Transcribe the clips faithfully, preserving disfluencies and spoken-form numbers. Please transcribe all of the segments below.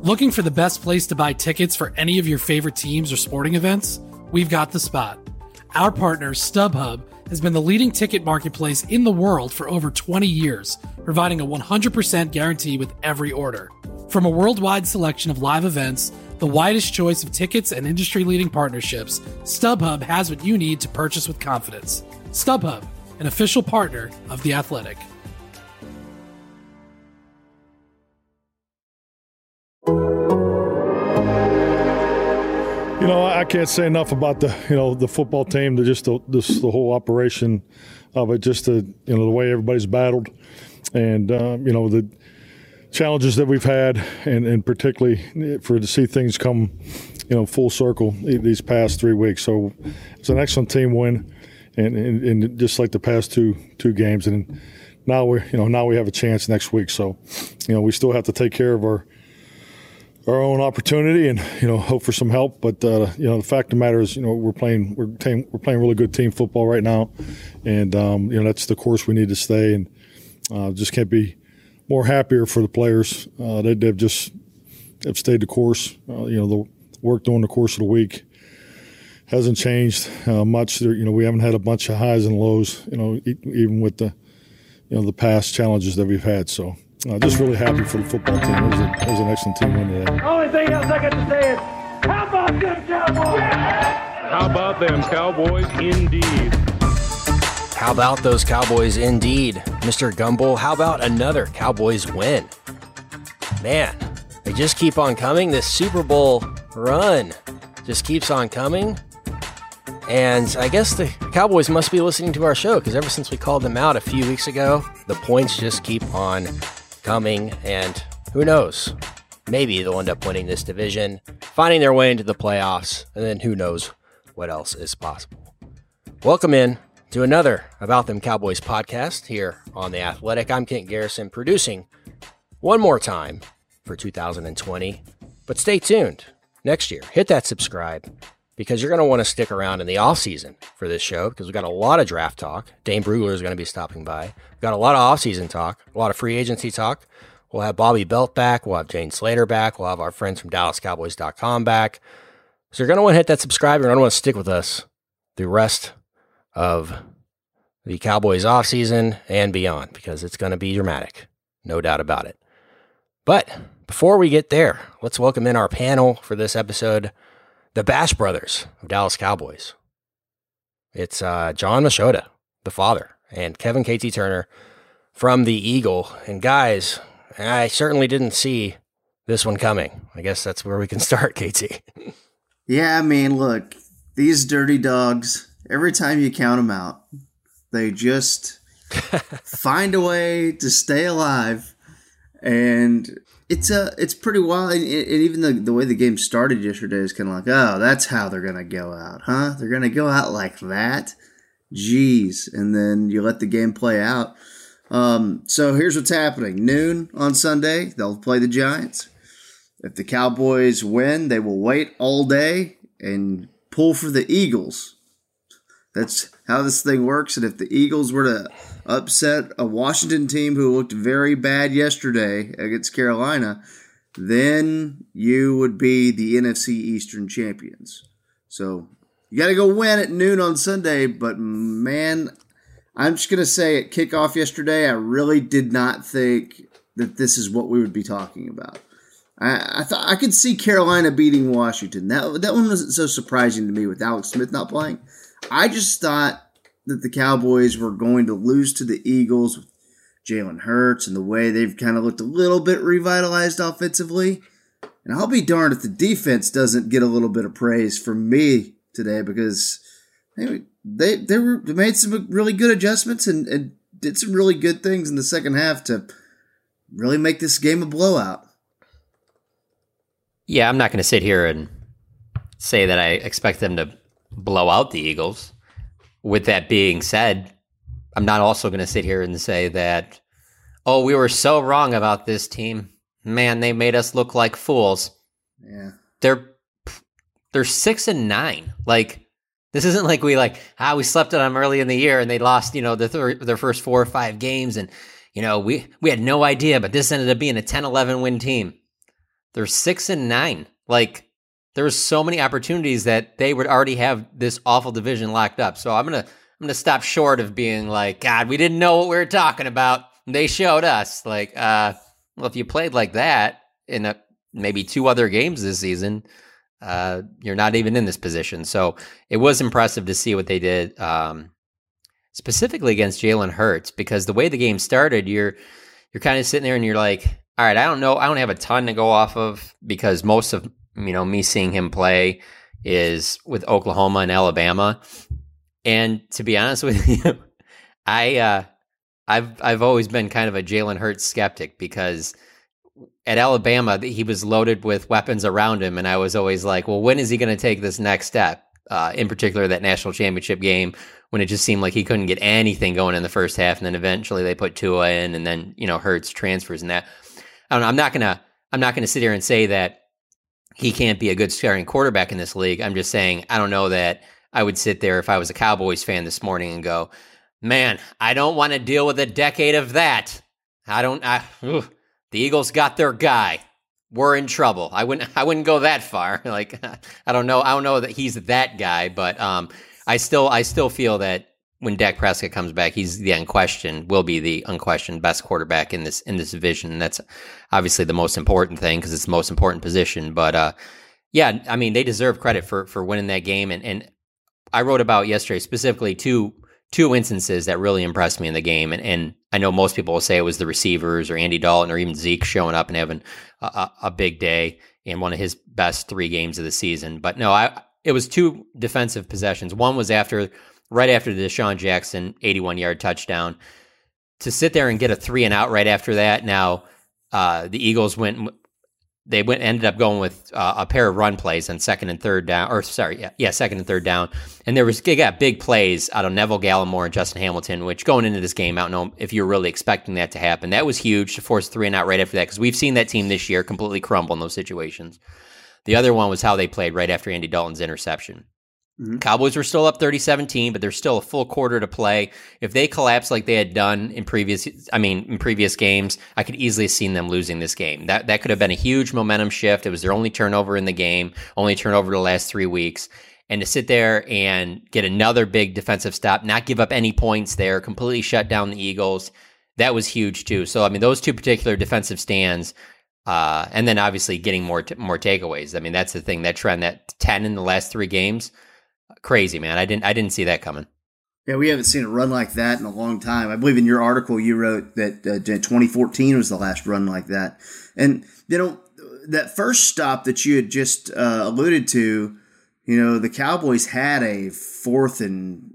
Looking for the best place to buy tickets for any of your favorite teams or sporting events? We've got the spot. Our partner, StubHub, has been the leading ticket marketplace in the world for over twenty years, providing a one hundred percent guarantee with every order. From a worldwide selection of live events, the widest choice of tickets and industry-leading partnerships, StubHub has what you need to purchase with confidence. StubHub, an official partner of The Athletic. You know, I can't say enough about the, you know, the football team, the, just the, this, the whole operation of it, just the, you know, the way everybody's battled and, um, you know, the challenges that we've had and, and particularly for to see things come, you know, full circle these past three weeks. So it's an excellent team win and, and, and just like the past two two games. And now we're, you know, now we have a chance next week. So, you know, we still have to take care of our our own opportunity and, you know, hope for some help. But, uh, you know, the fact of the matter is, you know, we're playing we're, team, we're playing really good team football right now. And, um, you know, that's the course we need to stay. And uh, just can't be more happier for the players. Uh, they, they've just have stayed the course. Uh, you know, the work during the course of the week hasn't changed uh, much. There, you know, we haven't had a bunch of highs and lows, you know, e- even with the, you know, the past challenges that we've had. So, Uh, just really happy for the football team. It was, a, it was an excellent team win today. The only thing else I got to say is, how about them Cowboys? How about them Cowboys indeed? How about those Cowboys indeed? Mister Gumbel, how about another Cowboys win? Man, they just keep on coming. This Super Bowl run just keeps on coming. And I guess the Cowboys must be listening to our show because ever since we called them out a few weeks ago, the points just keep on coming, and who knows? Maybe they'll end up winning this division, finding their way into the playoffs, and then who knows what else is possible. Welcome in to another About Them Cowboys podcast here on The Athletic. I'm Kent Garrison, producing one more time for two thousand twenty. But stay tuned. Next year, hit that subscribe because you're going to want to stick around in the offseason for this show because we've got a lot of draft talk. Dane Brugler is going to be stopping by. We've got a lot of offseason talk, a lot of free agency talk. We'll have Bobby Belt back. We'll have Jane Slater back. We'll have our friends from Dallas Cowboys dot com back. So you're going to want to hit that subscribe. You're going to want to stick with us the rest of the Cowboys offseason and beyond because it's going to be dramatic. No doubt about it. But before we get there, let's welcome in our panel for this episode, the Bash Brothers of Dallas Cowboys. It's uh, John Machota, the father, and Kevin K T Turner from the Eagle. And guys, I certainly didn't see this one coming. I guess that's where we can start, K T. Yeah, I mean, look, these dirty dogs, every time you count them out, they just find a way to stay alive. And it's a, it's pretty wild. And even the, the way the game started yesterday is kind of like, oh, that's how they're going to go out, huh? They're going to go out like that? Jeez. And then you let the game play out. Um, so here's what's happening. Noon on Sunday, they'll play the Giants. If the Cowboys win, they will wait all day and pull for the Eagles. That's how this thing works. And if the Eagles were to upset a Washington team who looked very bad yesterday against Carolina, then you would be the N F C Eastern champions. So you got to go win at noon on Sunday. But, man, I'm just going to say at kickoff yesterday, I really did not think that this is what we would be talking about. I, I thought I could see Carolina beating Washington. That, that one wasn't so surprising to me with Alex Smith not playing. I just thought that the Cowboys were going to lose to the Eagles with Jalen Hurts and the way they've kind of looked a little bit revitalized offensively. And I'll be darned if the defense doesn't get a little bit of praise from me today because they they, they, were, they made some really good adjustments and, and did some really good things in the second half to really make this game a blowout. Yeah, I'm not going to sit here and say that I expect them to blow out the Eagles. With that being said, I'm not also going to sit here and say that, oh, we were so wrong about this team. Man, they made us look like fools. Yeah. They're they're six and nine. Like, this isn't like we like, ah, we slept on them early in the year and they lost, you know, the thir- their first four or five games. And, you know, we, we had no idea, but this ended up being a ten eleven win team. They're six and nine. Like, there were so many opportunities that they would already have this awful division locked up. So I'm gonna I'm gonna stop short of being like, God, we didn't know what we were talking about. They showed us. Like, uh, well, if you played like that in a, maybe two other games this season, uh, you're not even in this position. So it was impressive to see what they did, um, specifically against Jalen Hurts, because the way the game started, you're you're kind of sitting there and you're like, all right, I don't know, I don't have a ton to go off of, because most of you know me seeing him play is with Oklahoma and Alabama. And to be honest with you, I uh, I've I've always been kind of a Jalen Hurts skeptic, because at Alabama he was loaded with weapons around him, and I was always like, well, when is he going to take this next step? Uh, in particular, that national championship game, when it just seemed like he couldn't get anything going in the first half, and then eventually they put Tua in, and then you know Hurts transfers and that. I don't know. I'm not gonna I'm not gonna sit here and say that he can't be a good starting quarterback in this league. I'm just saying I don't know that I would sit there if I was a Cowboys fan this morning and go, man, I don't want to deal with a decade of that. I don't. I, ugh, the Eagles got their guy. We're in trouble. I wouldn't. I wouldn't go that far. Like, I don't know. I don't know that he's that guy, but um, I still, I still feel that when Dak Prescott comes back, he's the unquestioned, will be the unquestioned best quarterback in this in this division. And that's obviously the most important thing, because it's the most important position. But uh, yeah, I mean, they deserve credit for for winning that game. And and I wrote about yesterday specifically two two instances that really impressed me in the game. And and I know most people will say it was the receivers or Andy Dalton or even Zeke showing up and having a, a, a big day in one of his best three games of the season. But no, I it was two defensive possessions. One was after right after the Deshaun Jackson eighty-one yard touchdown. To sit there and get a three and out right after that. Now, uh, the Eagles went, they went ended up going with uh, a pair of run plays on second and third down, or sorry, yeah, yeah, second and third down. And there was, they got big plays out of Neville Gallimore and Justin Hamilton, which going into this game, I don't know if you were really expecting that to happen. That was huge to force three and out right after that, because we've seen that team this year completely crumble in those situations. The other one was how they played right after Andy Dalton's interception. Mm-hmm. Cowboys were still up thirty seventeen, but there's still a full quarter to play. If they collapse like they had done in previous, I mean, in previous games, I could easily have seen them losing this game. That that could have been a huge momentum shift. It was their only turnover in the game, only turnover the last three weeks. And to sit there and get another big defensive stop, not give up any points there, completely shut down the Eagles, that was huge too. So, I mean, those two particular defensive stands, uh, and then obviously getting more t- more takeaways. I mean, that's the thing, that trend, that ten in the last three games, crazy, man. I didn't I didn't see that coming. Yeah, we haven't seen a run like that in a long time. I believe in your article you wrote that uh, twenty fourteen was the last run like that. And, you know, that first stop that you had just uh, alluded to, you know, the Cowboys had a fourth and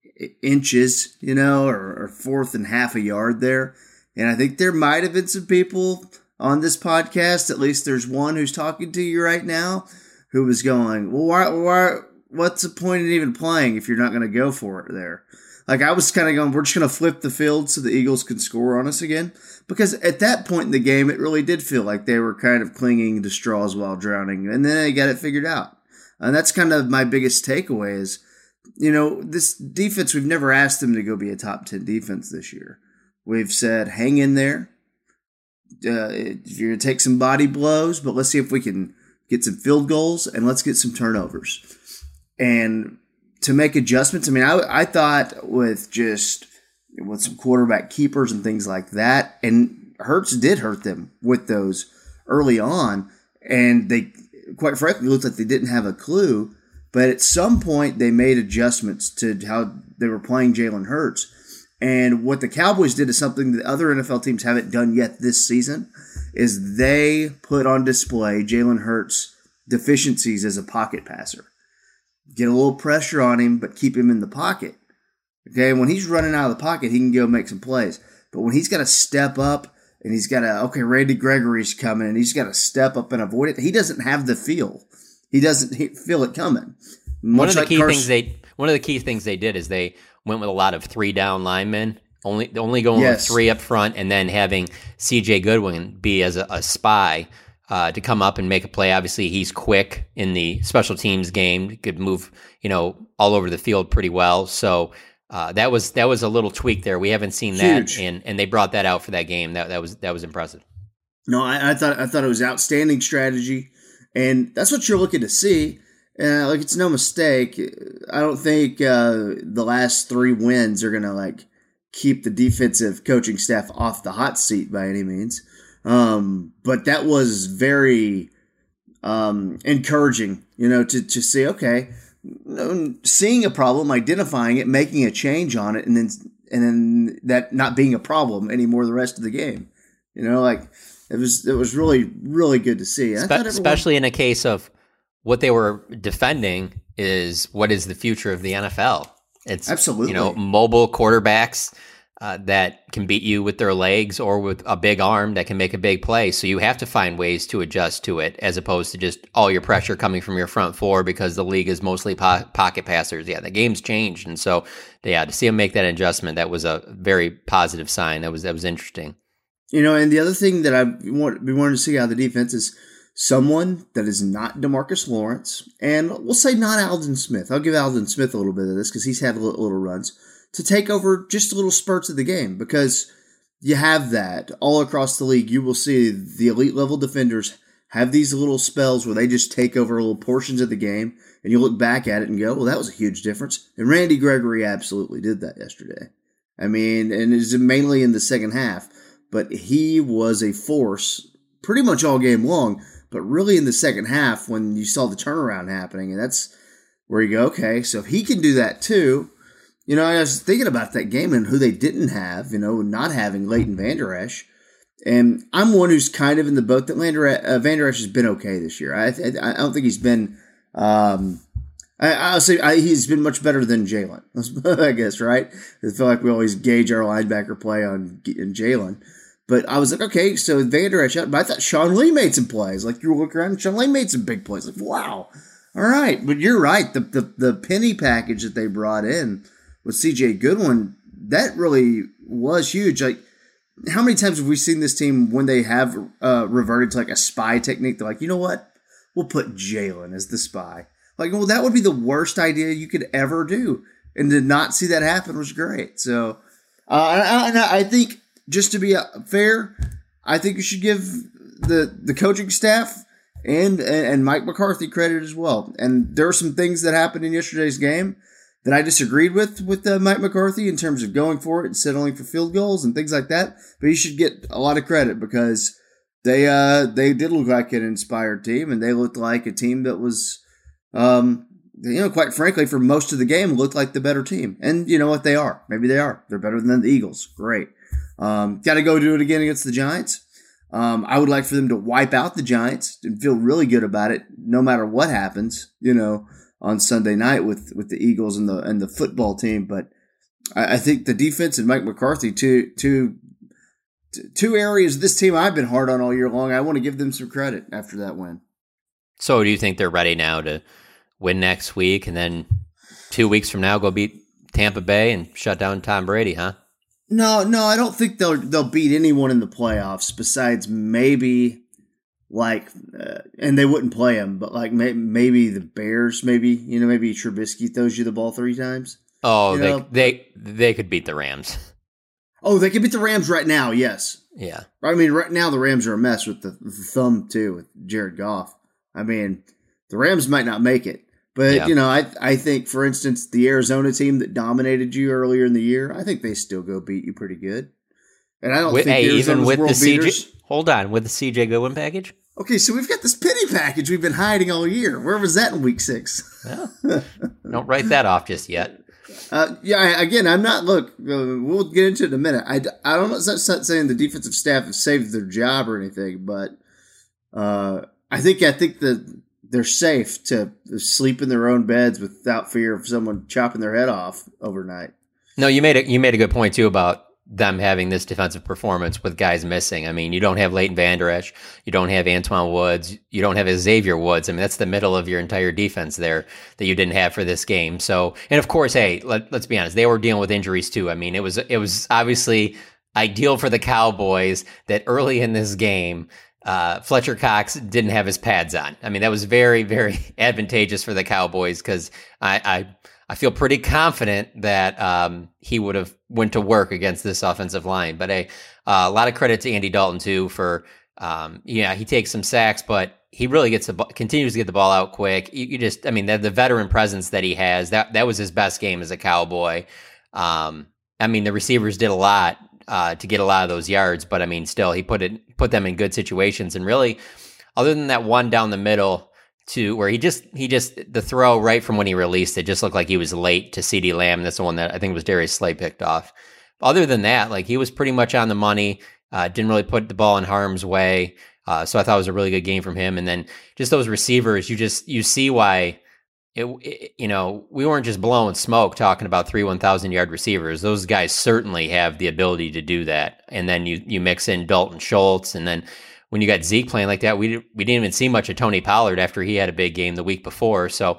inches, you know, or, or fourth and half a yard there. And I think there might have been some people on this podcast, at least there's one who's talking to you right now, who was going, well, why, why, what's the point in even playing if you're not going to go for it there? Like, I was kind of going, we're just going to flip the field so the Eagles can score on us again. Because at that point in the game, it really did feel like they were kind of clinging to straws while drowning. And then they got it figured out. And that's kind of my biggest takeaway is, you know, this defense, we've never asked them to go be a top ten defense this year. We've said, hang in there. Uh, you're going to take some body blows, but let's see if we can get some field goals and let's get some turnovers. And to make adjustments, I mean, I, I thought with just with some quarterback keepers and things like that, and Hurts did hurt them with those early on, and they, quite frankly, looked like they didn't have a clue. But at some point, they made adjustments to how they were playing Jalen Hurts. And what the Cowboys did is something that other N F L teams haven't done yet this season, is they put on display Jalen Hurts' deficiencies as a pocket passer. Get a little pressure on him, but keep him in the pocket. Okay, when he's running out of the pocket, he can go make some plays. But when he's got to step up and he's got to, okay, Randy Gregory's coming and he's got to step up and avoid it, he doesn't have the feel. He doesn't feel it coming. Much one of the like key Carson- things they one of the key things they did is they went with a lot of three down linemen, only only going yes. with three up front, and then having C J Goodwin be as a, a spy uh, to come up and make a play. Obviously, he's quick in the special teams game; he could move, you know, all over the field pretty well. So uh, that was that was a little tweak there. We haven't seen that, Huge. and and they brought that out for that game. That that was that was impressive. No, I, I thought I thought it was outstanding strategy, and that's what you're looking to see. Uh, like it's no mistake. I don't think uh, the last three wins are gonna like keep the defensive coaching staff off the hot seat by any means. Um, but that was very um, encouraging, you know, to to see. Okay, seeing a problem, identifying it, making a change on it, and then and then that not being a problem anymore the rest of the game. You know, like it was it was really really good to see. Spe- everyone- especially in a case of what they were defending is what is the future of the N F L. It's absolutely, you know, mobile quarterbacks uh, that can beat you with their legs or with a big arm that can make a big play. So you have to find ways to adjust to it, as opposed to just all your pressure coming from your front four because the league is mostly po- pocket passers. Yeah, the game's changed, and so yeah, to see them make that adjustment, that was a very positive sign. That was that was interesting. You know, and the other thing that I want we wanted to see out of the defense is someone that is not DeMarcus Lawrence, and we'll say not Aldon Smith. I'll give Aldon Smith a little bit of this because he's had little, little runs to take over just little spurts of the game, because you have that all across the league. You will see the elite level defenders have these little spells where they just take over little portions of the game, and you look back at it and go, well, that was a huge difference. And Randy Gregory absolutely did that yesterday. I mean, and it's mainly in the second half, but he was a force pretty much all game long. But really in the second half when you saw the turnaround happening, and that's where you go, okay, so if he can do that too, you know, I was thinking about that game and who they didn't have, you know, not having Leighton Vander Esch. And I'm one who's kind of in the boat that Vander uh, Vander Esch has been okay this year. I I, I don't think he's been, um, I, I'll say I, he's been much better than Jalen, I guess, right? I feel like we always gauge our linebacker play on Jalen. But I was like, okay, so Vander Esch, but I thought Sean Lee made some plays. Like, you look around, and Sean Lee made some big plays. Like, wow. All right. But you're right. The, the the penny package that they brought in with C J Goodwin, that really was huge. Like, how many times have we seen this team when they have uh, reverted to, like, a spy technique? They're like, you know what? We'll put Jalen as the spy. Like, well, that would be the worst idea you could ever do. And to not see that happen was great. So, uh, and I, I think... Just to be fair, I think you should give the the coaching staff and and Mike McCarthy credit as well. And there are some things that happened in yesterday's game that I disagreed with with uh, Mike McCarthy in terms of going for it and settling for field goals and things like that. But he should get a lot of credit because they uh, they did look like an inspired team, and they looked like a team that was, um, you know, quite frankly, for most of the game, looked like the better team. And you know what? They are. Maybe they are. They're better than the Eagles. Great. Um, got to go do it again against the Giants. Um, I would like for them to wipe out the Giants and feel really good about it, no matter what happens, you know, on Sunday night with, with the Eagles and the and the football team. But I, I think the defense and Mike McCarthy, two two two areas of this team I've been hard on all year long. I want to give them some credit after that win. So, do you think they're ready now to win next week, and then two weeks from now go beat Tampa Bay and shut down Tom Brady? Huh? No, no, I don't think they'll they'll beat anyone in the playoffs besides maybe like, uh, and they wouldn't play them, but like may, maybe the Bears, maybe you know, maybe Trubisky throws you the ball three times. Oh, you they know? they they could beat the Rams. Oh, they could beat the Rams right now. Yes. Yeah. I mean, right now the Rams are a mess with the, the thumb too with Jared Goff. I mean, the Rams might not make it. But, yeah. you know, I I think, for instance, the Arizona team that dominated you earlier in the year, I think they still go beat you pretty good. And I don't with, think hey, Arizona's even with world the C J, beaters. Hold on, with the C J Goodwin package? Okay, so we've got this penny package we've been hiding all year. Where was that in week six? Well, don't write that off just yet. Uh, yeah, I, again, I'm not, look, uh, we'll get into it in a minute. I, I don't know, it's not saying the defensive staff has saved their job or anything, but uh, I think I think that they're safe to sleep in their own beds without fear of someone chopping their head off overnight. No, you made a, you made a good point, too, about them having this defensive performance with guys missing. I mean, you don't have Leighton Vander Esch, you don't have Antoine Woods, you don't have Xavier Woods. I mean, that's the middle of your entire defense there that you didn't have for this game. So, and of course, hey, let, let's be honest, they were dealing with injuries too. I mean, it was it was obviously ideal for the Cowboys that early in this game, uh, Fletcher Cox didn't have his pads on. I mean, that was very, very advantageous for the Cowboys because I, I I feel pretty confident that um, he would have went to work against this offensive line. But hey, uh, a lot of credit to Andy Dalton, too, for Um, yeah, he takes some sacks, but he really gets the continues to get the ball out quick. You, you just, I mean, the, the veteran presence that he has, that that was his best game as a Cowboy. Um, I mean, the receivers did a lot uh, to get a lot of those yards, but I mean, still, he put it put them in good situations. And really, other than that one down the middle to where he just he just the throw right from when he released it just looked like he was late to CeeDee Lamb. That's the one that I think was Darius Slay picked off. Other than that, like he was pretty much on the money. Uh, didn't really put the ball in harm's way. Uh, so I thought it was a really good game from him. And then just those receivers, you just, you see why, it, it, you know, we weren't just blowing smoke talking about three one thousand yard receivers. Those guys certainly have the ability to do that. And then you, you mix in Dalton Schultz. And then when you got Zeke playing like that, we, we didn't even see much of Tony Pollard after he had a big game the week before. So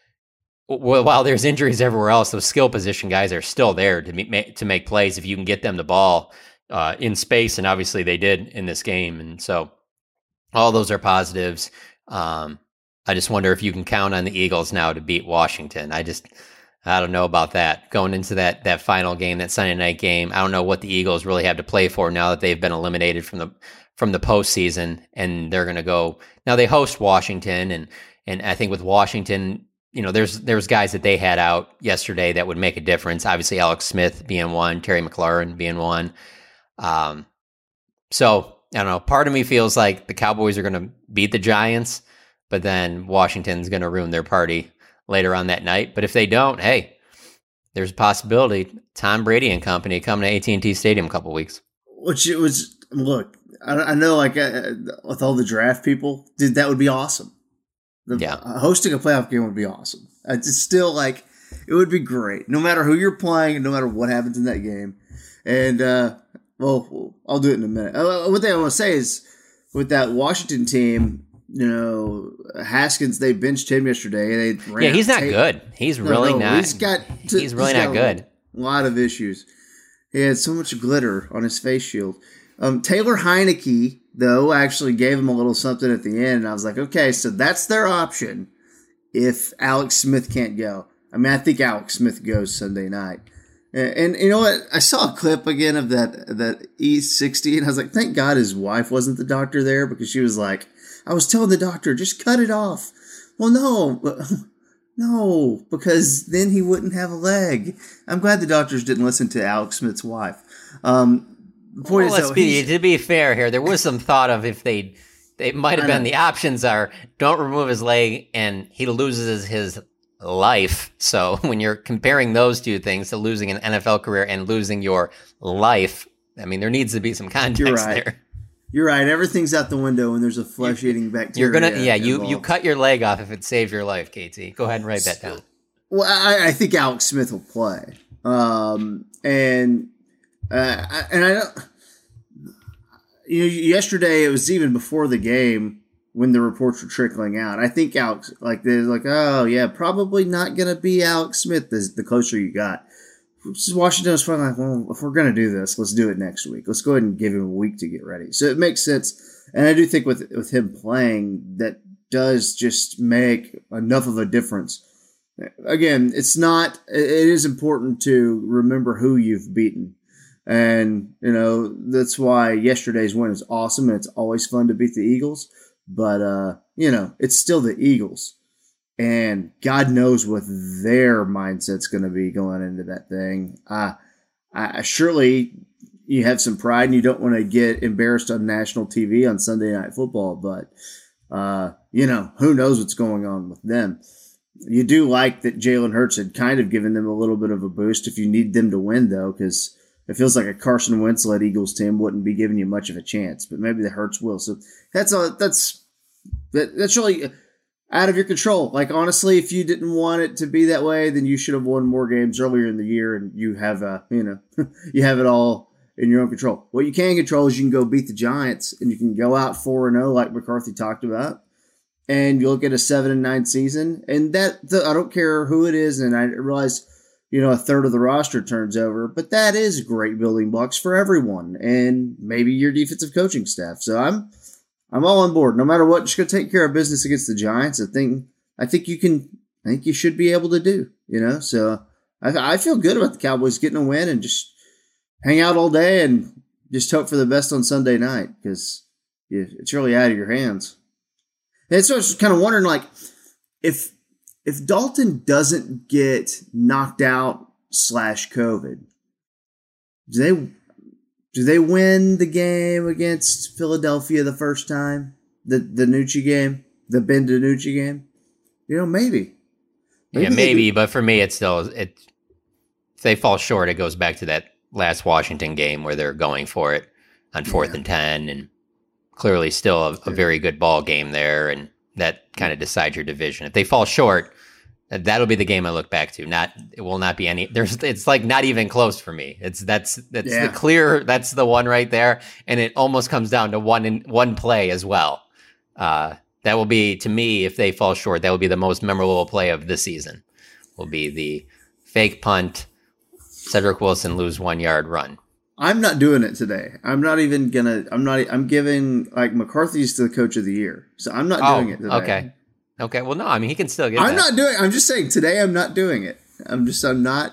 while there's injuries everywhere else, those skill position guys are still there to make, to make plays if you can get them the ball Uh, in space, and obviously they did in this game, and so all those are positives. Um, I just wonder if you can count on the Eagles now to beat Washington. I just, I don't know about that. Going into that that final game, that Sunday night game, I don't know what the Eagles really have to play for now that they've been eliminated from the from the postseason, and they're going to go now. They host Washington, and and I think with Washington, you know, there's there's guys that they had out yesterday that would make a difference. Obviously, Alex Smith being one, Terry McLaurin being one. Um, so I don't know. Part of me feels like the Cowboys are going to beat the Giants, but then Washington's going to ruin their party later on that night. But if they don't, hey, there's a possibility Tom Brady and company coming to A T and T Stadium a couple weeks. Which it was, look, I, I know like uh, with all the draft people, dude, that would be awesome. The, yeah. Uh, hosting a playoff game would be awesome. It's still like, it would be great. No matter who you're playing and no matter what happens in that game. And, uh, Well, I'll do it in a minute. Uh, one thing I want to say is with that Washington team, you know, Haskins, they benched him yesterday. They ran yeah, he's not tape. good. He's no, really no, not. He's got. To, he's really he's not good. A lot of issues. He had so much glitter on his face shield. Um, Taylor Heineke, though, actually gave him a little something at the end. And I was like, okay, so that's their option if Alex Smith can't go. I mean, I think Alex Smith goes Sunday night. And you know what? I saw a clip again of that that E sixty, and I was like, thank God his wife wasn't the doctor there, because she was like, I was telling the doctor, just cut it off. Well, no, no, because then he wouldn't have a leg. I'm glad the doctors didn't listen to Alex Smith's wife. Um, well, let's be, to be fair here, there was some thought of if they, they might have been, the options are don't remove his leg and he loses his life. So when you're comparing those two things to losing an N F L career and losing your life, I mean, there needs to be some context You're right. there. You're right. Everything's out the window when there's a flesh-eating bacteria. You're gonna, yeah. You involved. you cut your leg off if it saves your life, K T. Go ahead and write that down. Well, I, I think Alex Smith will play, um, and uh, I, and I don't. You know, yesterday it was even before the game when the reports were trickling out. I think Alex, like they're like, oh yeah, probably not gonna be Alex Smith. The, the closer you got, Washington was probably like, well, if we're gonna do this, let's do it next week. Let's go ahead and give him a week to get ready. So it makes sense, and I do think with with him playing, that does just make enough of a difference. Again, it's not. It is important to remember who you've beaten. And, you know, that's why yesterday's win is awesome, and it's always fun to beat the Eagles. But, uh, you know, it's still the Eagles. And God knows what their mindset's going to be going into that thing. Uh, I, I surely you have some pride and you don't want to get embarrassed on national T V on Sunday Night Football. But, uh, you know, who knows what's going on with them. You do like that Jalen Hurts had kind of given them a little bit of a boost if you need them to win, though, because it feels like a Carson Wentz-led Eagles team wouldn't be giving you much of a chance, but maybe the Hurts will. So that's all. That's that, that's really out of your control. Like, honestly, if you didn't want it to be that way, then you should have won more games earlier in the year, and you have uh, you know, you have it all in your own control. What you can control is you can go beat the Giants, and you can go out four and zero like McCarthy talked about, and you look at a seven and nine season, and that the, I don't care who it is, and I realize, you know, a third of the roster turns over, but that is great building blocks for everyone, and maybe your defensive coaching staff. So I'm, I'm all on board. No matter what, just go take care of business against the Giants. I think, I think you can, I think you should be able to do, you know. So I, I feel good about the Cowboys getting a win and just hang out all day and just hope for the best on Sunday night, because it's really out of your hands. And so I was kind of wondering, like, if if Dalton doesn't get knocked out slash COVID, do they do they win the game against Philadelphia the first time? The the Nucci game, the Ben DiNucci game? You know, maybe. maybe yeah, maybe. But for me, it's still it. If they fall short, it goes back to that last Washington game where they're going for it on fourth yeah. and ten, and clearly still a, a very good ball game there, and that kind of decides your division. If they fall short, that'll be the game I look back to. Not it will not be any. There's it's like not even close for me. It's that's that's yeah. the clear. That's the one right there, and it almost comes down to one in one play as well. Uh, that will be to me if they fall short. That will be the most memorable play of the season. Will be the fake punt. Cedric Wilson lose one yard run. I'm not doing it today. I'm not even gonna. I'm not. I'm giving like McCarthy's to the coach of the year, so I'm not oh, doing it today. Okay. Okay. Well, no. I mean, he can still get. I'm that. not doing. I'm just saying today. I'm not doing it. I'm just. I'm not.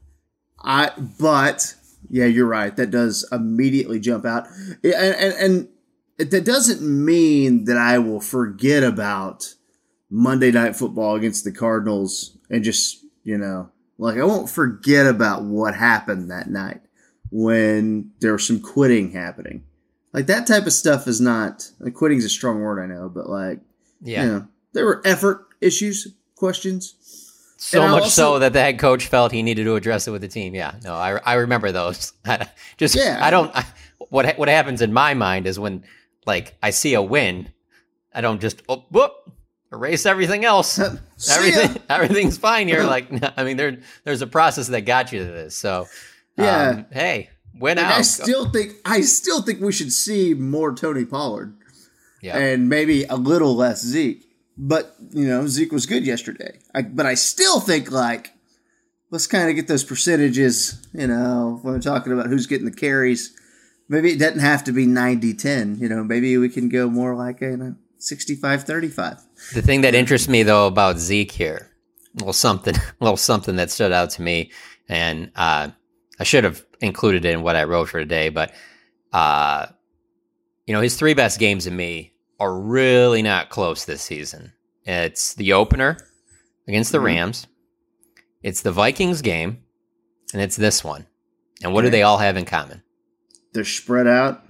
I. But yeah, you're right. That does immediately jump out, and and, and that doesn't mean that I will forget about Monday Night Football against the Cardinals and just you know like I won't forget about what happened that night when there was some quitting happening. Like that type of stuff is not, like quitting is a strong word, I know, but like, yeah, you know, there were effort issues, questions. So much also, so that the head coach felt he needed to address it with the team. Yeah, no, I, I remember those. Just, yeah. I don't, I, what, what happens in my mind is when like I see a win, I don't just, oh, whoop, erase everything else. Everything, everything's fine here. Like, I mean, there, there's a process that got you to this. So, yeah. Um, hey, win like out. I still think I still think we should see more Tony Pollard. Yeah. And maybe a little less Zeke. But, you know, Zeke was good yesterday. I, but I still think, like, let's kind of get those percentages, you know, when we're talking about who's getting the carries. Maybe it doesn't have to be ninety ten. You know, maybe we can go more like, you know, sixty-five thirty-five. The thing that interests me, though, about Zeke here, a little something, a little something that stood out to me, and uh, I should have included it in what I wrote for today, but, uh, you know, his three best games to me are really not close this season. It's the opener against the Rams, it's the Vikings game, and it's this one. And what okay. do they all have in common? They're spread out.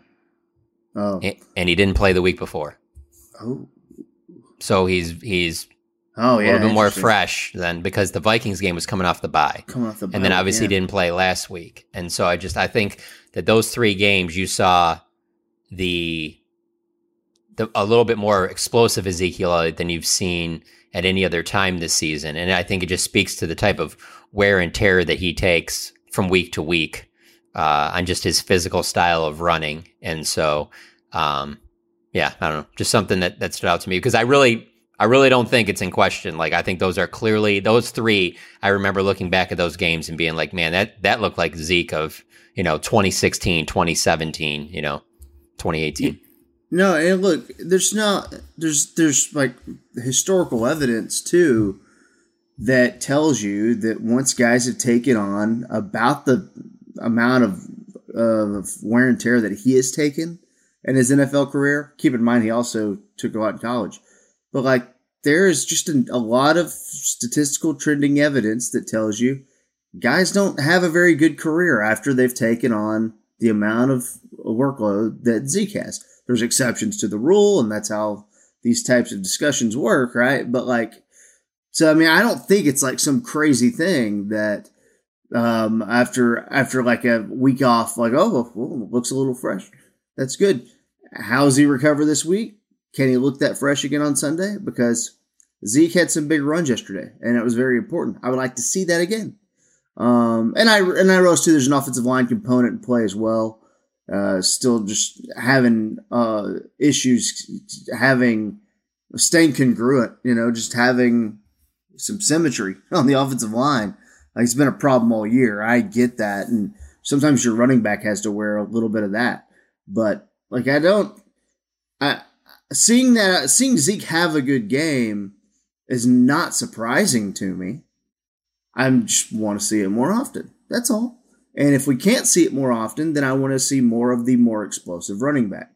Oh, and, and he didn't play the week before. Oh, so he's he's oh yeah, a little bit more fresh than because the Vikings game was coming off the bye, coming off the bye, and then obviously yeah. didn't play last week. And so I just I think that those three games you saw the the a little bit more explosive Ezekiel than you've seen at any other time this season, and I think it just speaks to the type of wear and tear that he takes from week to week. Uh, on just his physical style of running. And so, um, yeah, I don't know, just something that, that stood out to me because I really, I really don't think it's in question. Like, I think those are clearly, those three, I remember looking back at those games and being like, man, that, that looked like Zeke of, you know, twenty sixteen, twenty seventeen, you know, twenty eighteen. No, and look, there's not, there's, there's like historical evidence too that tells you that once guys have taken on about the amount of, uh, of wear and tear that he has taken in his N F L career. Keep in mind, he also took a lot in college. But, like, there is just a, a lot of statistical trending evidence that tells you guys don't have a very good career after they've taken on the amount of workload that Zeke has. There's exceptions to the rule, and that's how these types of discussions work, right? But, like, so, I mean, I don't think it's, like, some crazy thing that Um, after after like a week off, like, oh, well, looks a little fresh. That's good. How's he recover this week? Can he look that fresh again on Sunday? Because Zeke had some big runs yesterday, and it was very important. I would like to see that again. Um, and I and I rose too. There's an offensive line component in play as well. Uh, still just having uh, issues, having staying congruent. You know, just having some symmetry on the offensive line. Like, it's been a problem all year. I get that. And sometimes your running back has to wear a little bit of that. But, like, I don't I, – seeing that, seeing Zeke have a good game is not surprising to me. I just want to see it more often. That's all. And if we can't see it more often, then I want to see more of the more explosive running back.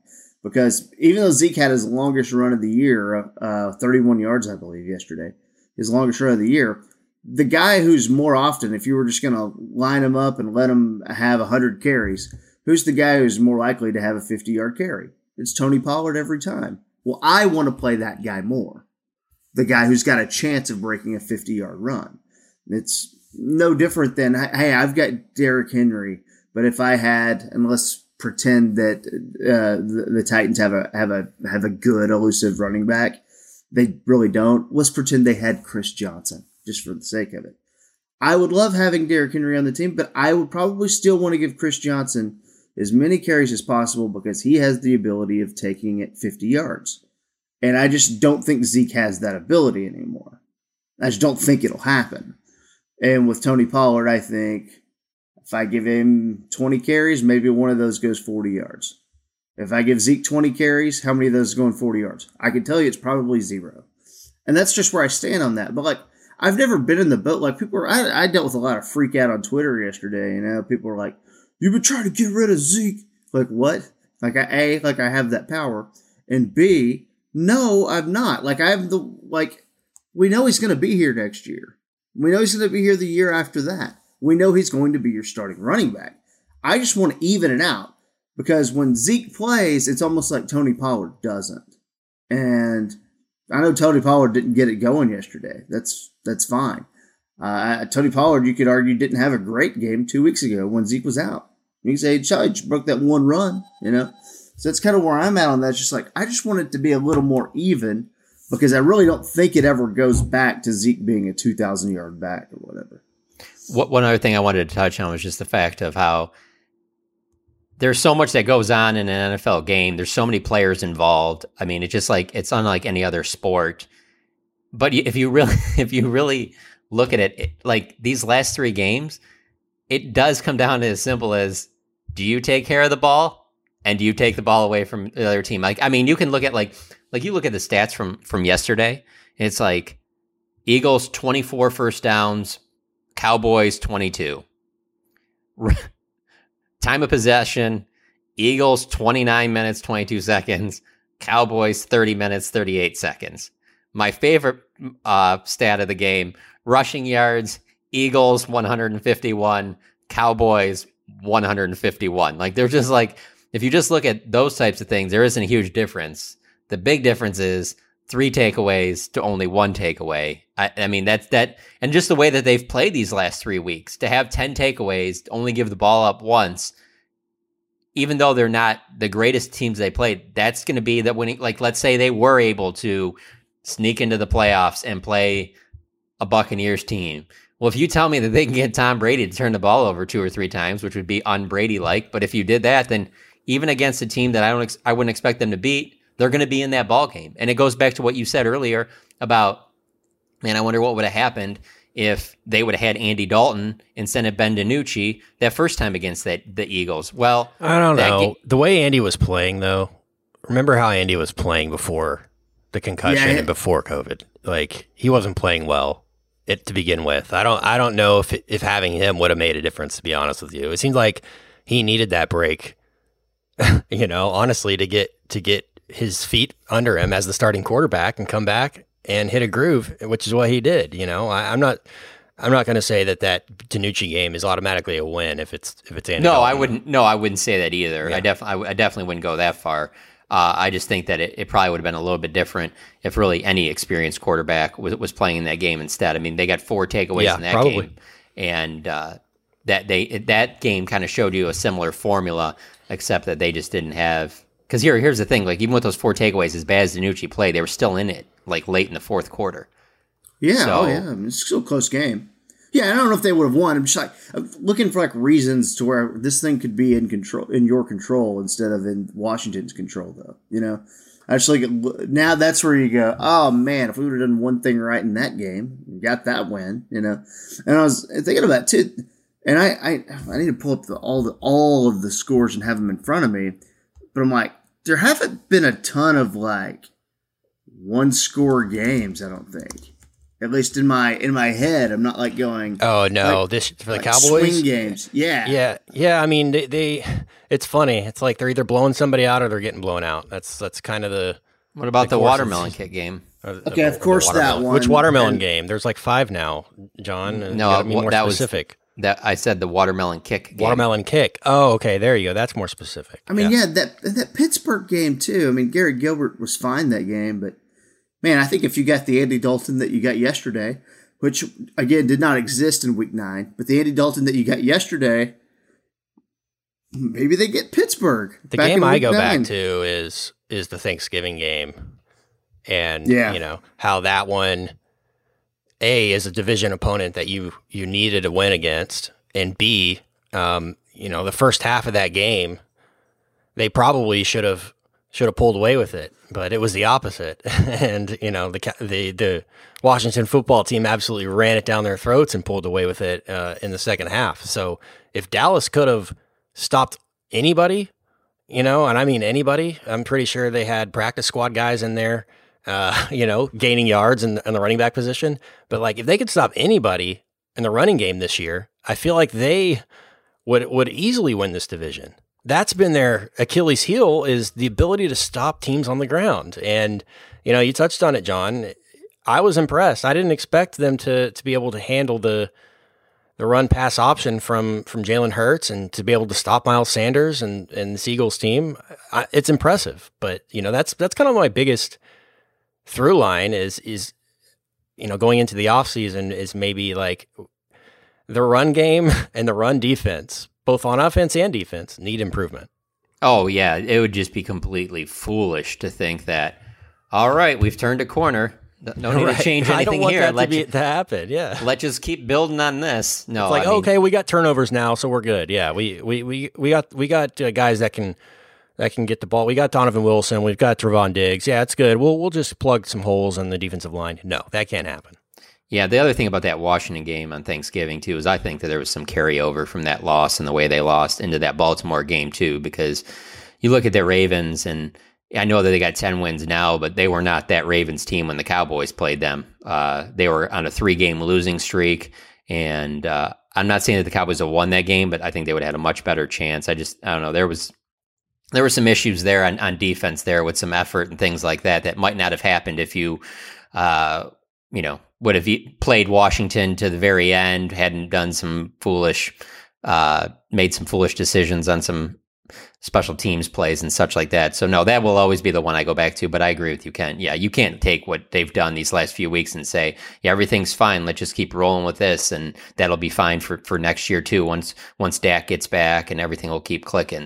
Because even though Zeke had his longest run of the year, uh, thirty-one yards, I believe, yesterday, his longest run of the year, the guy who's more often, if you were just going to line him up and let him have one hundred carries, who's the guy who's more likely to have a fifty-yard carry? It's Tony Pollard every time. Well, I want to play that guy more. The guy who's got a chance of breaking a fifty-yard run. It's no different than, hey, I've got Derrick Henry, but if I had, and let's pretend that uh, the, the Titans have a have a have a good elusive running back, they really don't. Let's pretend they had Chris Johnson, just for the sake of it. I would love having Derrick Henry on the team, but I would probably still want to give Chris Johnson as many carries as possible because he has the ability of taking it fifty yards. And I just don't think Zeke has that ability anymore. I just don't think it'll happen. And with Tony Pollard, I think if I give him twenty carries, maybe one of those goes forty yards. If I give Zeke twenty carries, how many of those are going forty yards? I can tell you it's probably zero. And that's just where I stand on that. But, like, I've never been in the boat. Like, people are, I, I dealt with a lot of freak out on Twitter yesterday. You know, people were like, you've been trying to get rid of Zeke. Like, what? Like, I, A, like, I have that power. And B, no, I'm not. Like, I have the, like, we know he's going to be here next year. We know he's going to be here the year after that. We know he's going to be your starting running back. I just want to even it out because when Zeke plays, it's almost like Tony Pollard doesn't. And I know Tony Pollard didn't get it going yesterday. That's that's fine. Uh, Tony Pollard, you could argue, didn't have a great game two weeks ago when Zeke was out. You can say, he just broke that one run, you know? So that's kind of where I'm at on that. It's just like, I just want it to be a little more even because I really don't think it ever goes back to Zeke being a two thousand yard back or whatever. What, one other thing I wanted to touch on was just the fact of how there's so much that goes on in an N F L game. There's so many players involved. I mean, it's just like, it's unlike any other sport. But if you really, if you really look at it, it, like these last three games, it does come down to as simple as, do you take care of the ball and do you take the ball away from the other team? Like, I mean, you can look at like, like you look at the stats from, from yesterday. It's like Eagles, twenty-four first downs, Cowboys, twenty-two. Time of possession, Eagles, twenty-nine minutes, twenty-two seconds, Cowboys, thirty minutes, thirty-eight seconds. My favorite uh, stat of the game, rushing yards, Eagles, one hundred fifty-one, Cowboys, one hundred fifty-one. Like, they're just like, if you just look at those types of things, there isn't a huge difference. The big difference is three takeaways to only one takeaway. I, I mean, that's that. And just the way that they've played these last three weeks, to have ten takeaways, to only give the ball up once, even though they're not the greatest teams they played, that's going to be that winning. Like, let's say they were able to sneak into the playoffs and play a Buccaneers team. Well, if you tell me that they can get Tom Brady to turn the ball over two or three times, which would be un-Brady-like, but if you did that, then even against a team that I don't, ex- I wouldn't expect them to beat, they're going to be in that ball game. And it goes back to what you said earlier about, man, I wonder what would have happened if they would have had Andy Dalton instead of Ben DiNucci that first time against that, the Eagles. Well, I don't know. Ga- the way Andy was playing, though, remember how Andy was playing before the concussion Yeah, and before COVID? Like, he wasn't playing well it to begin with. I don't I don't know if if having him would have made a difference, to be honest with you. It seemed like he needed that break, you know, honestly, to get to get his feet under him as the starting quarterback and come back and hit a groove, which is what he did. You know, I, I'm not I'm not going to say that that DiNucci game is automatically a win if it's if it's Andy No, Dalton. I wouldn't. No, I wouldn't say that either. Yeah. I definitely, I definitely wouldn't go that far. Uh, I just think that it, it probably would have been a little bit different if really any experienced quarterback was, was playing in that game instead. I mean, they got four takeaways Yeah, in that probably. game, and uh, that they that game kind of showed you a similar formula, except that they just didn't have. Because here, here's the thing: like even with those four takeaways, as bad as DiNucci played, they were still in it like late in the fourth quarter. Yeah, So- oh yeah, I mean, it's still a close game. Yeah, I don't know if they would have won. I'm just like I'm looking for like reasons to where this thing could be in control, in your control instead of in Washington's control, though. You know, I just like now that's where you go. Oh man, if we would have done one thing right in that game, we got that win. You know, and I was thinking about it too, and I I, I need to pull up the, all the all of the scores and have them in front of me, but I'm like, there haven't been a ton of like one score games. I don't think. At least in my in my head, I'm not like going. Oh no, like, this for the like Cowboys swing games. Yeah, yeah, yeah. I mean, they, they. It's funny. It's like they're either blowing somebody out or they're getting blown out. That's that's kind of the. What about the, the watermelon kick game? Okay, of course that one. Which watermelon and, game? There's like five now, John. And no, you gotta be more that specific. was that I said the watermelon kick game. Watermelon kick. Oh, okay. There you go. That's more specific. I mean, yes. yeah, that that Pittsburgh game too. I mean, Gary Gilbert was fine that game, but man, I think if you got the Andy Dalton that you got yesterday, which again did not exist in Week Nine, but the Andy Dalton that you got yesterday, maybe they get Pittsburgh. The game I go nine. back to is is the Thanksgiving game, and yeah. you know how that one, A, is a division opponent that you you needed to win against, and B, um, you know the first half of that game, they probably should have should have pulled away with it, but it was the opposite, and you know the the the Washington football team absolutely ran it down their throats and pulled away with it uh, in the second half. So if Dallas could have stopped anybody, you know, and I mean anybody, I'm pretty sure they had practice squad guys in there, uh, you know, gaining yards in, in the running back position. But like if they could stop anybody in the running game this year, I feel like they would would easily win this division. That's been their Achilles heel, is the ability to stop teams on the ground. And, you know, you touched on it, John. I was impressed. I didn't expect them to to be able to handle the the run pass option from from Jalen Hurts and to be able to stop Miles Sanders and and the Eagles team. I, it's impressive. But, you know, that's that's kind of my biggest through line is is you know, going into the offseason is maybe like the run game and the run defense, both on offense and defense, need improvement. Oh, yeah. It would just be completely foolish to think that, all right, we've turned a corner. No need right. to change anything I don't want here. That let to, be, you, to happen. Yeah. Let's just keep building on this. No, it's like I mean, okay, we got turnovers now, so we're good. Yeah, we we we, we got we got uh, guys that can that can get the ball. We got Donovan Wilson. We've got Trevon Diggs. Yeah, it's good. We'll we'll just plug some holes in the defensive line. No, that can't happen. Yeah, the other thing about that Washington game on Thanksgiving too is I think that there was some carryover from that loss and the way they lost into that Baltimore game too, because you look at the Ravens, and I know that they got ten wins now, but they were not that Ravens team when the Cowboys played them. Uh, they were on a three-game losing streak, and uh, I'm not saying that the Cowboys have won that game, but I think they would have had a much better chance. I just, I don't know, there was there were some issues there on, on defense there with some effort and things like that that might not have happened if you, uh, you know, would have played Washington to the very end, hadn't done some foolish, uh, made some foolish decisions on some special teams plays and such like that. So no, that will always be the one I go back to, but I agree with you, Ken. Yeah, you can't take what they've done these last few weeks and say, yeah, everything's fine. Let's just keep rolling with this, and that'll be fine for, for next year too, once once Dak gets back and everything will keep clicking.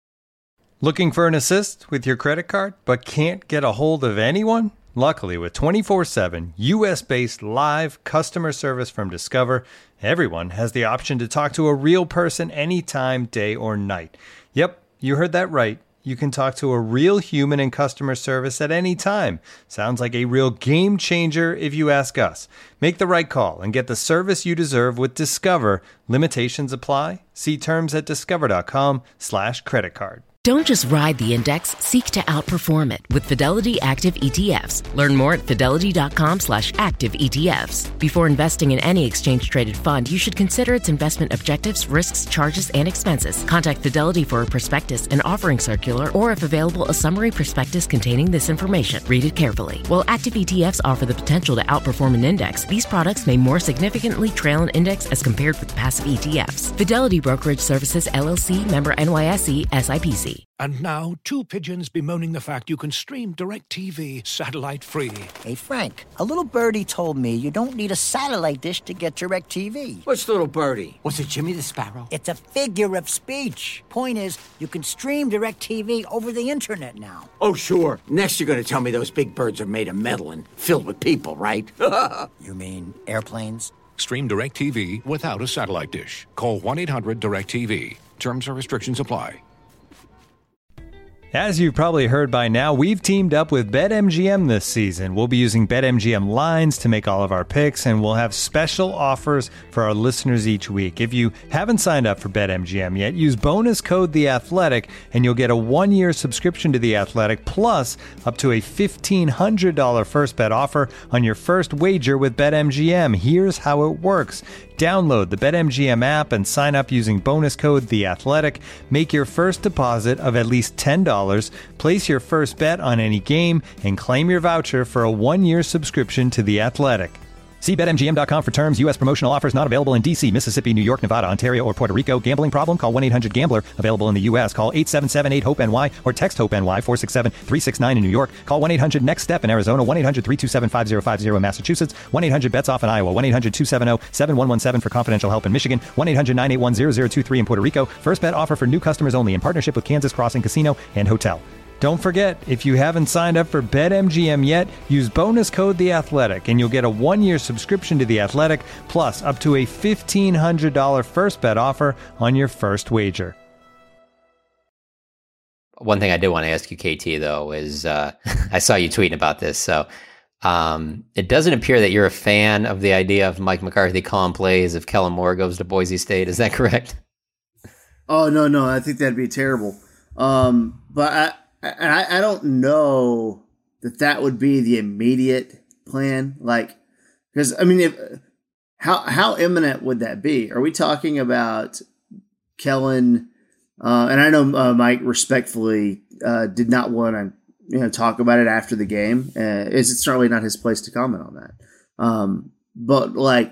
Looking for an assist with your credit card, but can't get a hold of anyone? Luckily, with twenty-four seven U S-based live customer service from Discover, everyone has the option to talk to a real person anytime, day or night. Yep, you heard that right. You can talk to a real human in customer service at any time. Sounds like a real game changer if you ask us. Make the right call and get the service you deserve with Discover. Limitations apply. See terms at discover.com slash credit card. Don't just ride the index, seek to outperform it with Fidelity Active E T Fs. Learn more at fidelity.com slash active ETFs. Before investing in any exchange-traded fund, you should consider its investment objectives, risks, charges, and expenses. Contact Fidelity for a prospectus, an offering circular, or if available, a summary prospectus containing this information. Read it carefully. While active E T Fs offer the potential to outperform an index, these products may more significantly trail an index as compared with passive E T Fs. Fidelity Brokerage Services, L L C, member N Y S E, S I P C. And now, two pigeons bemoaning the fact you can stream DirecTV satellite-free. Hey, Frank, a little birdie told me you don't need a satellite dish to get DirecTV. Which little birdie? Was it Jimmy the Sparrow? It's a figure of speech. Point is, you can stream DirecTV over the internet now. Oh, sure. Next you're going to tell me those big birds are made of metal and filled with people, right? You mean airplanes? Stream DirecTV without a satellite dish. Call one eight hundred direct T V. Terms and restrictions apply. As you've probably heard by now, we've teamed up with BetMGM this season. We'll be using BetMGM lines to make all of our picks, and we'll have special offers for our listeners each week. If you haven't signed up for BetMGM yet, use bonus code The Athletic, and you'll get a one-year subscription to The Athletic, plus up to a fifteen hundred dollars first bet offer on your first wager with BetMGM. Here's how it works. Download the BetMGM app and sign up using bonus code The Athletic. Make your first deposit of at least ten dollars. Place your first bet on any game and claim your voucher for a one-year subscription to The Athletic. See Bet M G M dot com for terms. U S promotional offers not available in D C, Mississippi, New York, Nevada, Ontario, or Puerto Rico. Gambling problem? Call one eight hundred gambler. Available in the U S. Call eight seven seven eight hope N Y or text HOPE-NY four six seven three six nine in New York. Call one eight hundred next step in Arizona. one eight hundred three two seven five zero five zero in Massachusetts. one eight hundred bets off in Iowa. one eight hundred two seven zero seven one one seven for confidential help in Michigan. one eight hundred nine eight one zero zero two three in Puerto Rico. First bet offer for new customers only in partnership with Kansas Crossing Casino and Hotel. Don't forget, if you haven't signed up for BetMGM yet, use bonus code The Athletic, and you'll get a one-year subscription to The Athletic, plus up to a fifteen hundred dollars first bet offer on your first wager. One thing I did want to ask you, K T, though, is uh, I saw you tweeting about this. So um, it doesn't appear that you're a fan of the idea of Mike McCarthy calling plays if Kellen Moore goes to Boise State. Is that correct? Oh, no, no. I think that'd be terrible. Um, but I... And I, I don't know that that would be the immediate plan. Like, because, I mean, if, how how imminent would that be? Are we talking about Kellen? Uh, and I know uh, Mike respectfully uh, did not want to you know talk about it after the game. Uh, it's certainly not his place to comment on that. Um, but, like,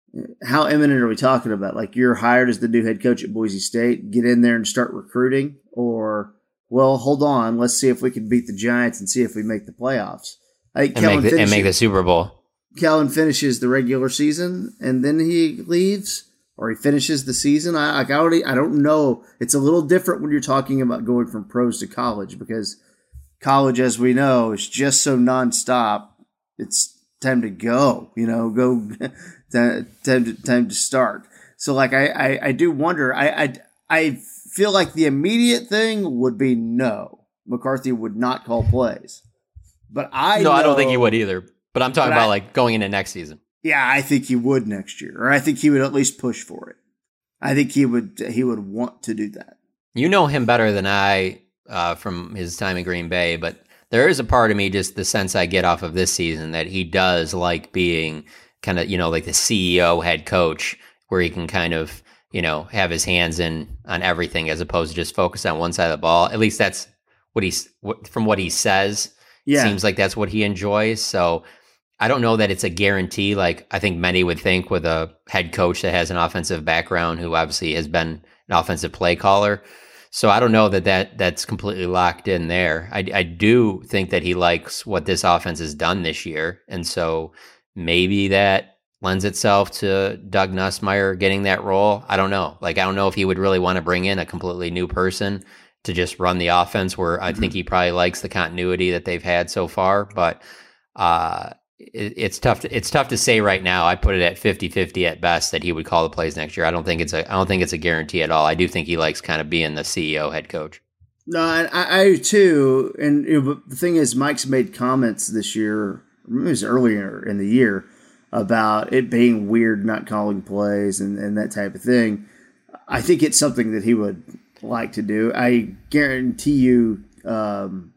how imminent are we talking about? Like, you're hired as the new head coach at Boise State, get in there and start recruiting, or... Well, hold on. Let's see if we can beat the Giants and see if we make the playoffs. I think and, Kellen make the, finishes, and make the Super Bowl. Kellen finishes the regular season and then he leaves, or he finishes the season. I, like I already, I don't know. It's a little different when you're talking about going from pros to college, because college, as we know, is just so nonstop. It's time to go. You know, go time to time to start. So, like, I, I, I do wonder. I, I, I. feel like the immediate thing would be no. McCarthy would not call plays. But I No, know, I don't think he would either. But I'm talking but about I, like going into next season. Yeah, I think he would next year. Or I think he would at least push for it. I think he would he would want to do that. You know him better than I uh, from his time in Green Bay, but there is a part of me, just the sense I get off of this season, that he does like being kind of, you know, like the C E O head coach, where he can kind of, you know, have his hands in on everything as opposed to just focus on one side of the ball. At least that's what he's, what, from what he says, yeah. Seems like that's what he enjoys. So I don't know that it's a guarantee. Like I think many would think with a head coach that has an offensive background, who obviously has been an offensive play caller. So I don't know that, that that's completely locked in there. I, I do think that he likes what this offense has done this year. And so maybe that lends itself to Doug Nussmeier getting that role. I don't know. Like, I don't know if he would really want to bring in a completely new person to just run the offense, where I mm-hmm. think he probably likes the continuity that they've had so far. But uh, it, it's tough. To, it's tough to say right now. I put it at fifty-fifty at best that he would call the plays next year. I don't think it's a. I don't think it's a guarantee at all. I do think he likes kind of being the C E O head coach. No, I, I do too. And you know, the thing is, Mike's made comments this year. It was earlier in the year about it being weird not calling plays and, and that type of thing. I think it's something that he would like to do. I guarantee you, um,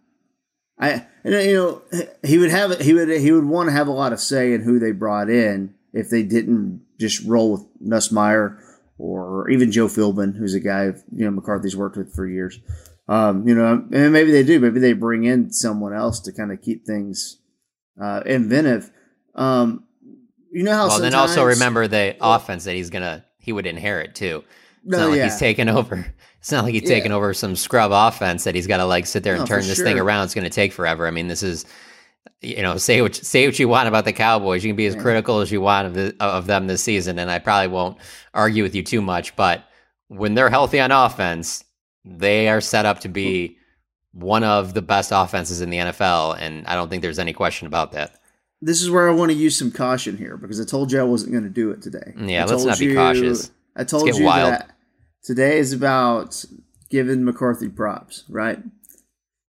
I you know he would have he would he would want to have a lot of say in who they brought in if they didn't just roll with Nussmeier or even Joe Philbin, who's a guy you know McCarthy's worked with for years. Um, you know, and maybe they do. Maybe they bring in someone else to kind of keep things uh, inventive. Um, You know how well, sometimes... then also remember the well, offense that he's gonna he would inherit too. It's no, not like yeah. he's taking over. It's not like he's yeah. taking over some scrub offense that he's got to like sit there and no, turn this sure. thing around. It's going to take forever. I mean, this is, you know, say what say what you want about the Cowboys. You can be as yeah. critical as you want of the, of them this season, and I probably won't argue with you too much. But when they're healthy on offense, they are set up to be one of the best offenses in the N F L, and I don't think there's any question about that. This is where I want to use some caution here, because I told you I wasn't going to do it today. Yeah, I let's not be you, cautious. I told let's get you wild. that today is about giving McCarthy props, right?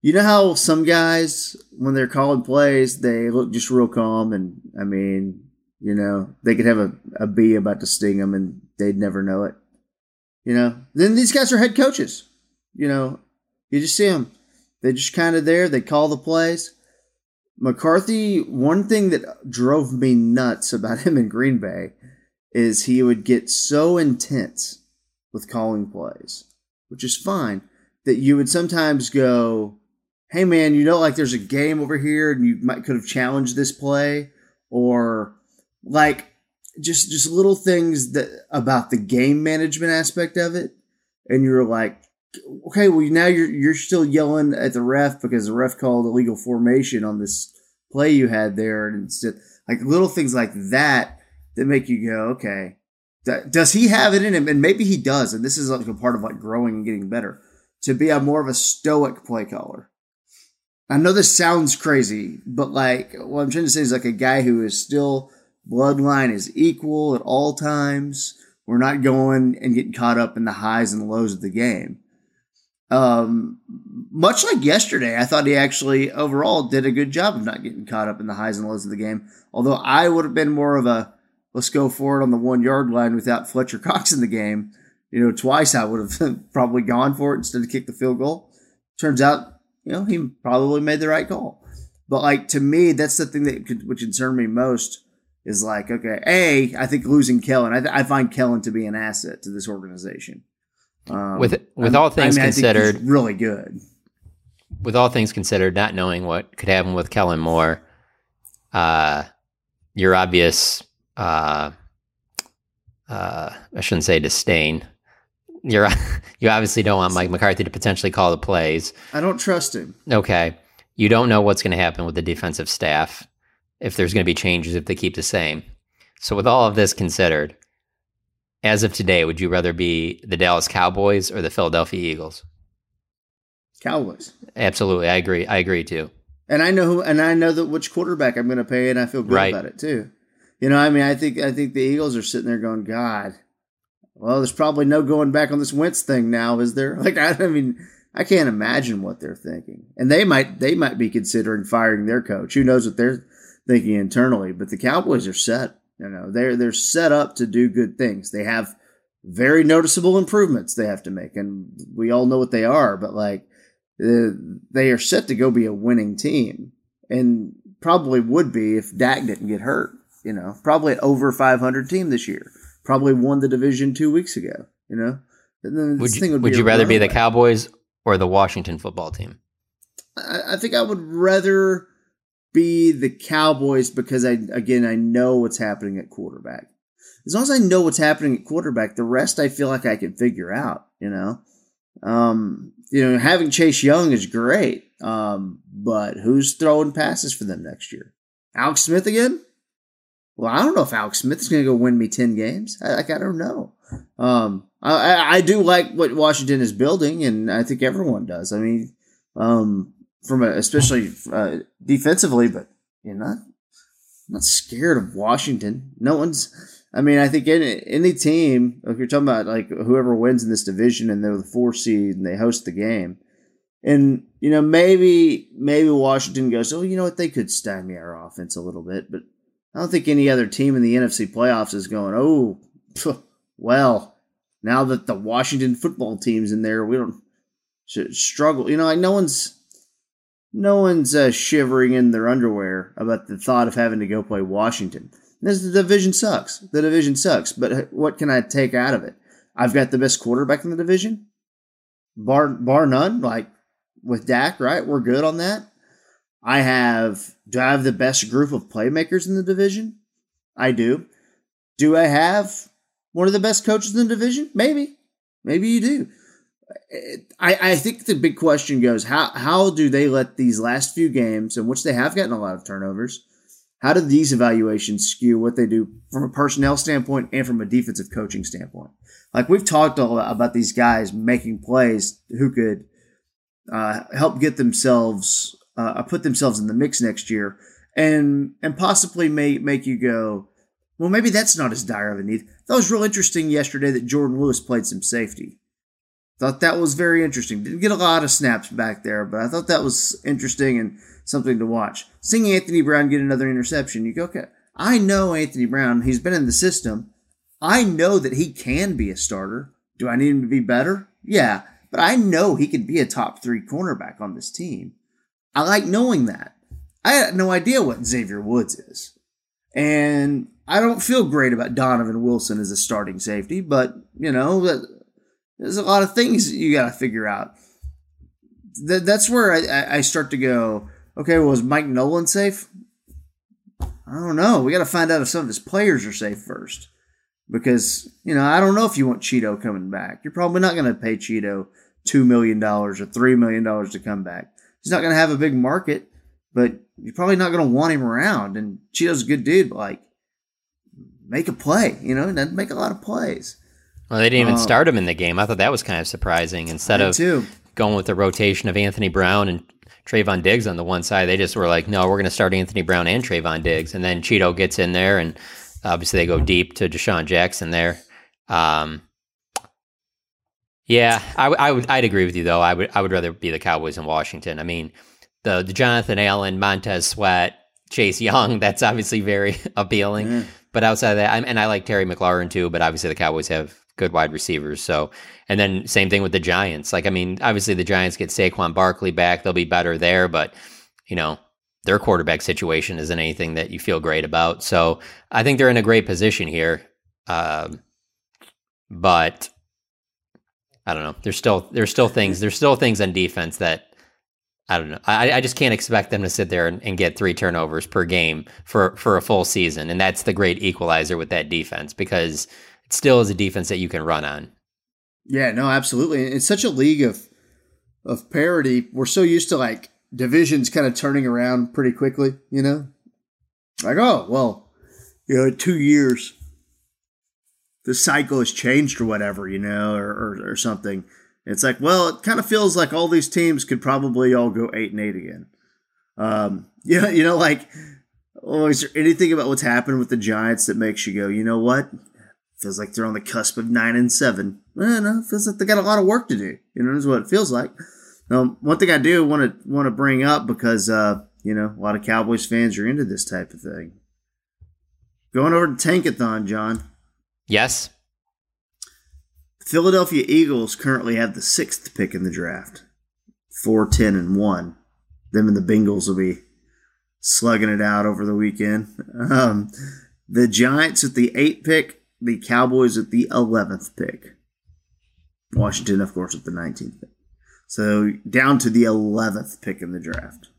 You know how some guys, when they're calling plays, they look just real calm, and I mean, you know, they could have a, a bee about to sting them and they'd never know it. You know, then these guys are head coaches. You know, you just see them. They're just kind of there. They call the plays. McCarthy, one thing that drove me nuts about him in Green Bay is he would get so intense with calling plays, which is fine, that you would sometimes go, hey man, you know, like there's a game over here and you might could have challenged this play, or like just just little things that about the game management aspect of it. And you're like, okay, well now you're you're still yelling at the ref because the ref called illegal formation on this play you had there, and instead, like little things like that that make you go, okay, does he have it in him? And maybe he does, and this is like a part of like growing and getting better, to be a more of a stoic play caller. I know this sounds crazy, but like what I'm trying to say is like a guy who is still bloodline is equal at all times. We're not going and getting caught up in the highs and lows of the game. Um, much like yesterday, I thought he actually overall did a good job of not getting caught up in the highs and lows of the game. Although I would have been more of a let's go for it on the one yard line without Fletcher Cox in the game. You know, twice I would have probably gone for it instead of kick the field goal. Turns out, you know, he probably made the right call. But like to me, that's the thing that could, would concern me most is like, okay, A, I think losing Kellen, I, th- I find Kellen to be an asset to this organization. Um, with with I'm, all things I mean, considered, I think he's really good. With all things considered, not knowing what could happen with Kellen Moore, uh, your obvious, uh, uh, I shouldn't say disdain. You're you obviously don't want Mike McCarthy to potentially call the plays. I don't trust him. Okay, you don't know what's going to happen with the defensive staff, if there's going to be changes, if they keep the same. So with all of this considered, as of today, would you rather be the Dallas Cowboys or the Philadelphia Eagles? Cowboys. Absolutely. I agree. I agree too. And I know who, and I know that which quarterback I'm going to pay, and I feel good right. about it too. You know, I mean, I think I think the Eagles are sitting there going, God, well, there's probably no going back on this Wentz thing now, is there? Like, I, I mean, I can't imagine what they're thinking. And they might they might be considering firing their coach. Who knows what they're thinking internally? But the Cowboys are set. You know, they're they're set up to do good things. They have very noticeable improvements they have to make, and we all know what they are. But like, uh, they are set to go be a winning team, and probably would be if Dak didn't get hurt. You know, probably an over five hundred team this year. Probably won the division two weeks ago. You know, and then would this you, thing would, would be you rather runaway. be the Cowboys or the Washington football team? I, I think I would rather be the Cowboys because I again I know what's happening at quarterback. As long as I know what's happening at quarterback, the rest I feel like I can figure out. You know, um, you know, having Chase Young is great, um, but who's throwing passes for them next year? Alex Smith again? Well, I don't know if Alex Smith is going to go win me ten games. I, like I don't know. Um, I, I do like what Washington is building, and I think everyone does. I mean, um, from a, especially uh, defensively, but you're not not scared of Washington. No one's. I mean, I think any any team, if you're talking about like whoever wins in this division and they're the four seed and they host the game, and you know maybe maybe Washington goes, oh, you know what, they could stymie our offense a little bit, but I don't think any other team in the N F C playoffs is going, oh, phew, well, now that the Washington football team's in there, we don't should struggle. You know, like no one's no one's uh, shivering in their underwear about the thought of having to go play Washington. This, the division sucks. The division sucks. But what can I take out of it? I've got the best quarterback in the division, bar bar none. Like with Dak, right? We're good on that. I have. Do I have the best group of playmakers in the division? I do. Do I have one of the best coaches in the division? Maybe. Maybe you do. I, I think the big question goes, how how do they let these last few games, in which they have gotten a lot of turnovers, how do these evaluations skew what they do from a personnel standpoint and from a defensive coaching standpoint? Like we've talked a lot about these guys making plays who could uh, help get themselves Uh, put themselves in the mix next year and and possibly may make you go, well, maybe that's not as dire of a need. That was real interesting yesterday that Jordan Lewis played some safety. Thought that was very interesting. Didn't get a lot of snaps back there, but I thought that was interesting and something to watch. Seeing Anthony Brown get another interception, you go, okay, I know Anthony Brown. He's been in the system. I know that he can be a starter. Do I need him to be better? Yeah, but I know he could be a top three cornerback on this team. I like knowing that. I had no idea what Xavier Woods is. And I don't feel great about Donovan Wilson as a starting safety, but, you know, there's a lot of things you got to figure out. That's where I, I start to go, okay, well, is Mike Nolan safe? I don't know. We got to find out if some of his players are safe first. Because, you know, I don't know if you want Cheeto coming back. You're probably not going to pay Cheeto two million dollars or three million dollars to come back. He's not going to have a big market, but you're probably not going to want him around. And Cheeto's a good dude, but, like, make a play. You know, he doesn't make a lot of plays. Well, they didn't even um, start him in the game. I thought that was kind of surprising. Instead of too. going with the rotation of Anthony Brown and Trayvon Diggs on the one side, they just were like, no, we're going to start Anthony Brown and Trayvon Diggs. And then Cheeto gets in there, and obviously they go deep to Deshaun Jackson there. Um, yeah, I, I would, I'd agree with you, though. I would I would rather be the Cowboys in Washington. I mean, the, the Jonathan Allen, Montez Sweat, Chase Young, that's obviously very appealing. Mm. But outside of that, I'm, and I like Terry McLaurin too, but obviously the Cowboys have good wide receivers. So, and then same thing with the Giants. Like, I mean, obviously the Giants get Saquon Barkley back. They'll be better there, but, you know, their quarterback situation isn't anything that you feel great about. So I think they're in a great position here. Um, but I don't know. There's still, there's still things, there's still things on defense that, I don't know. I, I just can't expect them to sit there and, and get three turnovers per game for, for a full season. And that's the great equalizer with that defense, because it still is a defense that you can run on. Yeah, no, absolutely. It's such a league of of parity. We're so used to, like, divisions kind of turning around pretty quickly, you know? Like, oh, well, you know, in two years, the cycle has changed or whatever, you know, or, or, or something. It's like, well, it kind of feels like all these teams could probably all go eight and eight again. Um, you know, you know, like, oh, is there anything about what's happened with the Giants that makes you go, you know what? Feels like they're on the cusp of nine and seven. Well, no, it feels like they got a lot of work to do. You know, is what it feels like. Now, one thing I do want to want to bring up, because uh, you know, a lot of Cowboys fans are into this type of thing. Going over to Tankathon, John. Yes. Philadelphia Eagles currently have the sixth pick in the draft. Four, ten, and one. Them and the Bengals will be slugging it out over the weekend. Um, the Giants at the eighth pick. The Cowboys at the eleventh pick. Washington, of course, at the nineteenth pick. So down to the eleventh pick in the draft.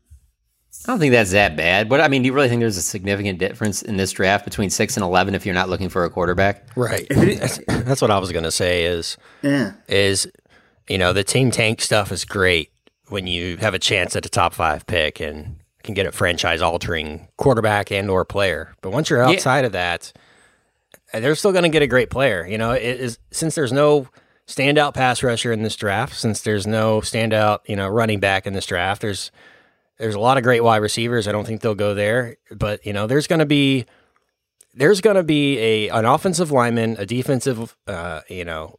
I don't think that's that bad. But, I mean, do you really think there's a significant difference in this draft between six and eleven if you're not looking for a quarterback? Right. That's, that's what I was going to say is, yeah. is, you know, the team tank stuff is great when you have a chance at a top five pick and can get a franchise-altering quarterback and or player. But once you're outside yeah. of that, they're still going to get a great player. You know, it is, since there's no standout pass rusher in this draft, since there's no standout, you know, running back in this draft, there's there's a lot of great wide receivers. I don't think they'll go there, but you know, there's going to be there's going to be a an offensive lineman, a defensive, uh, you know,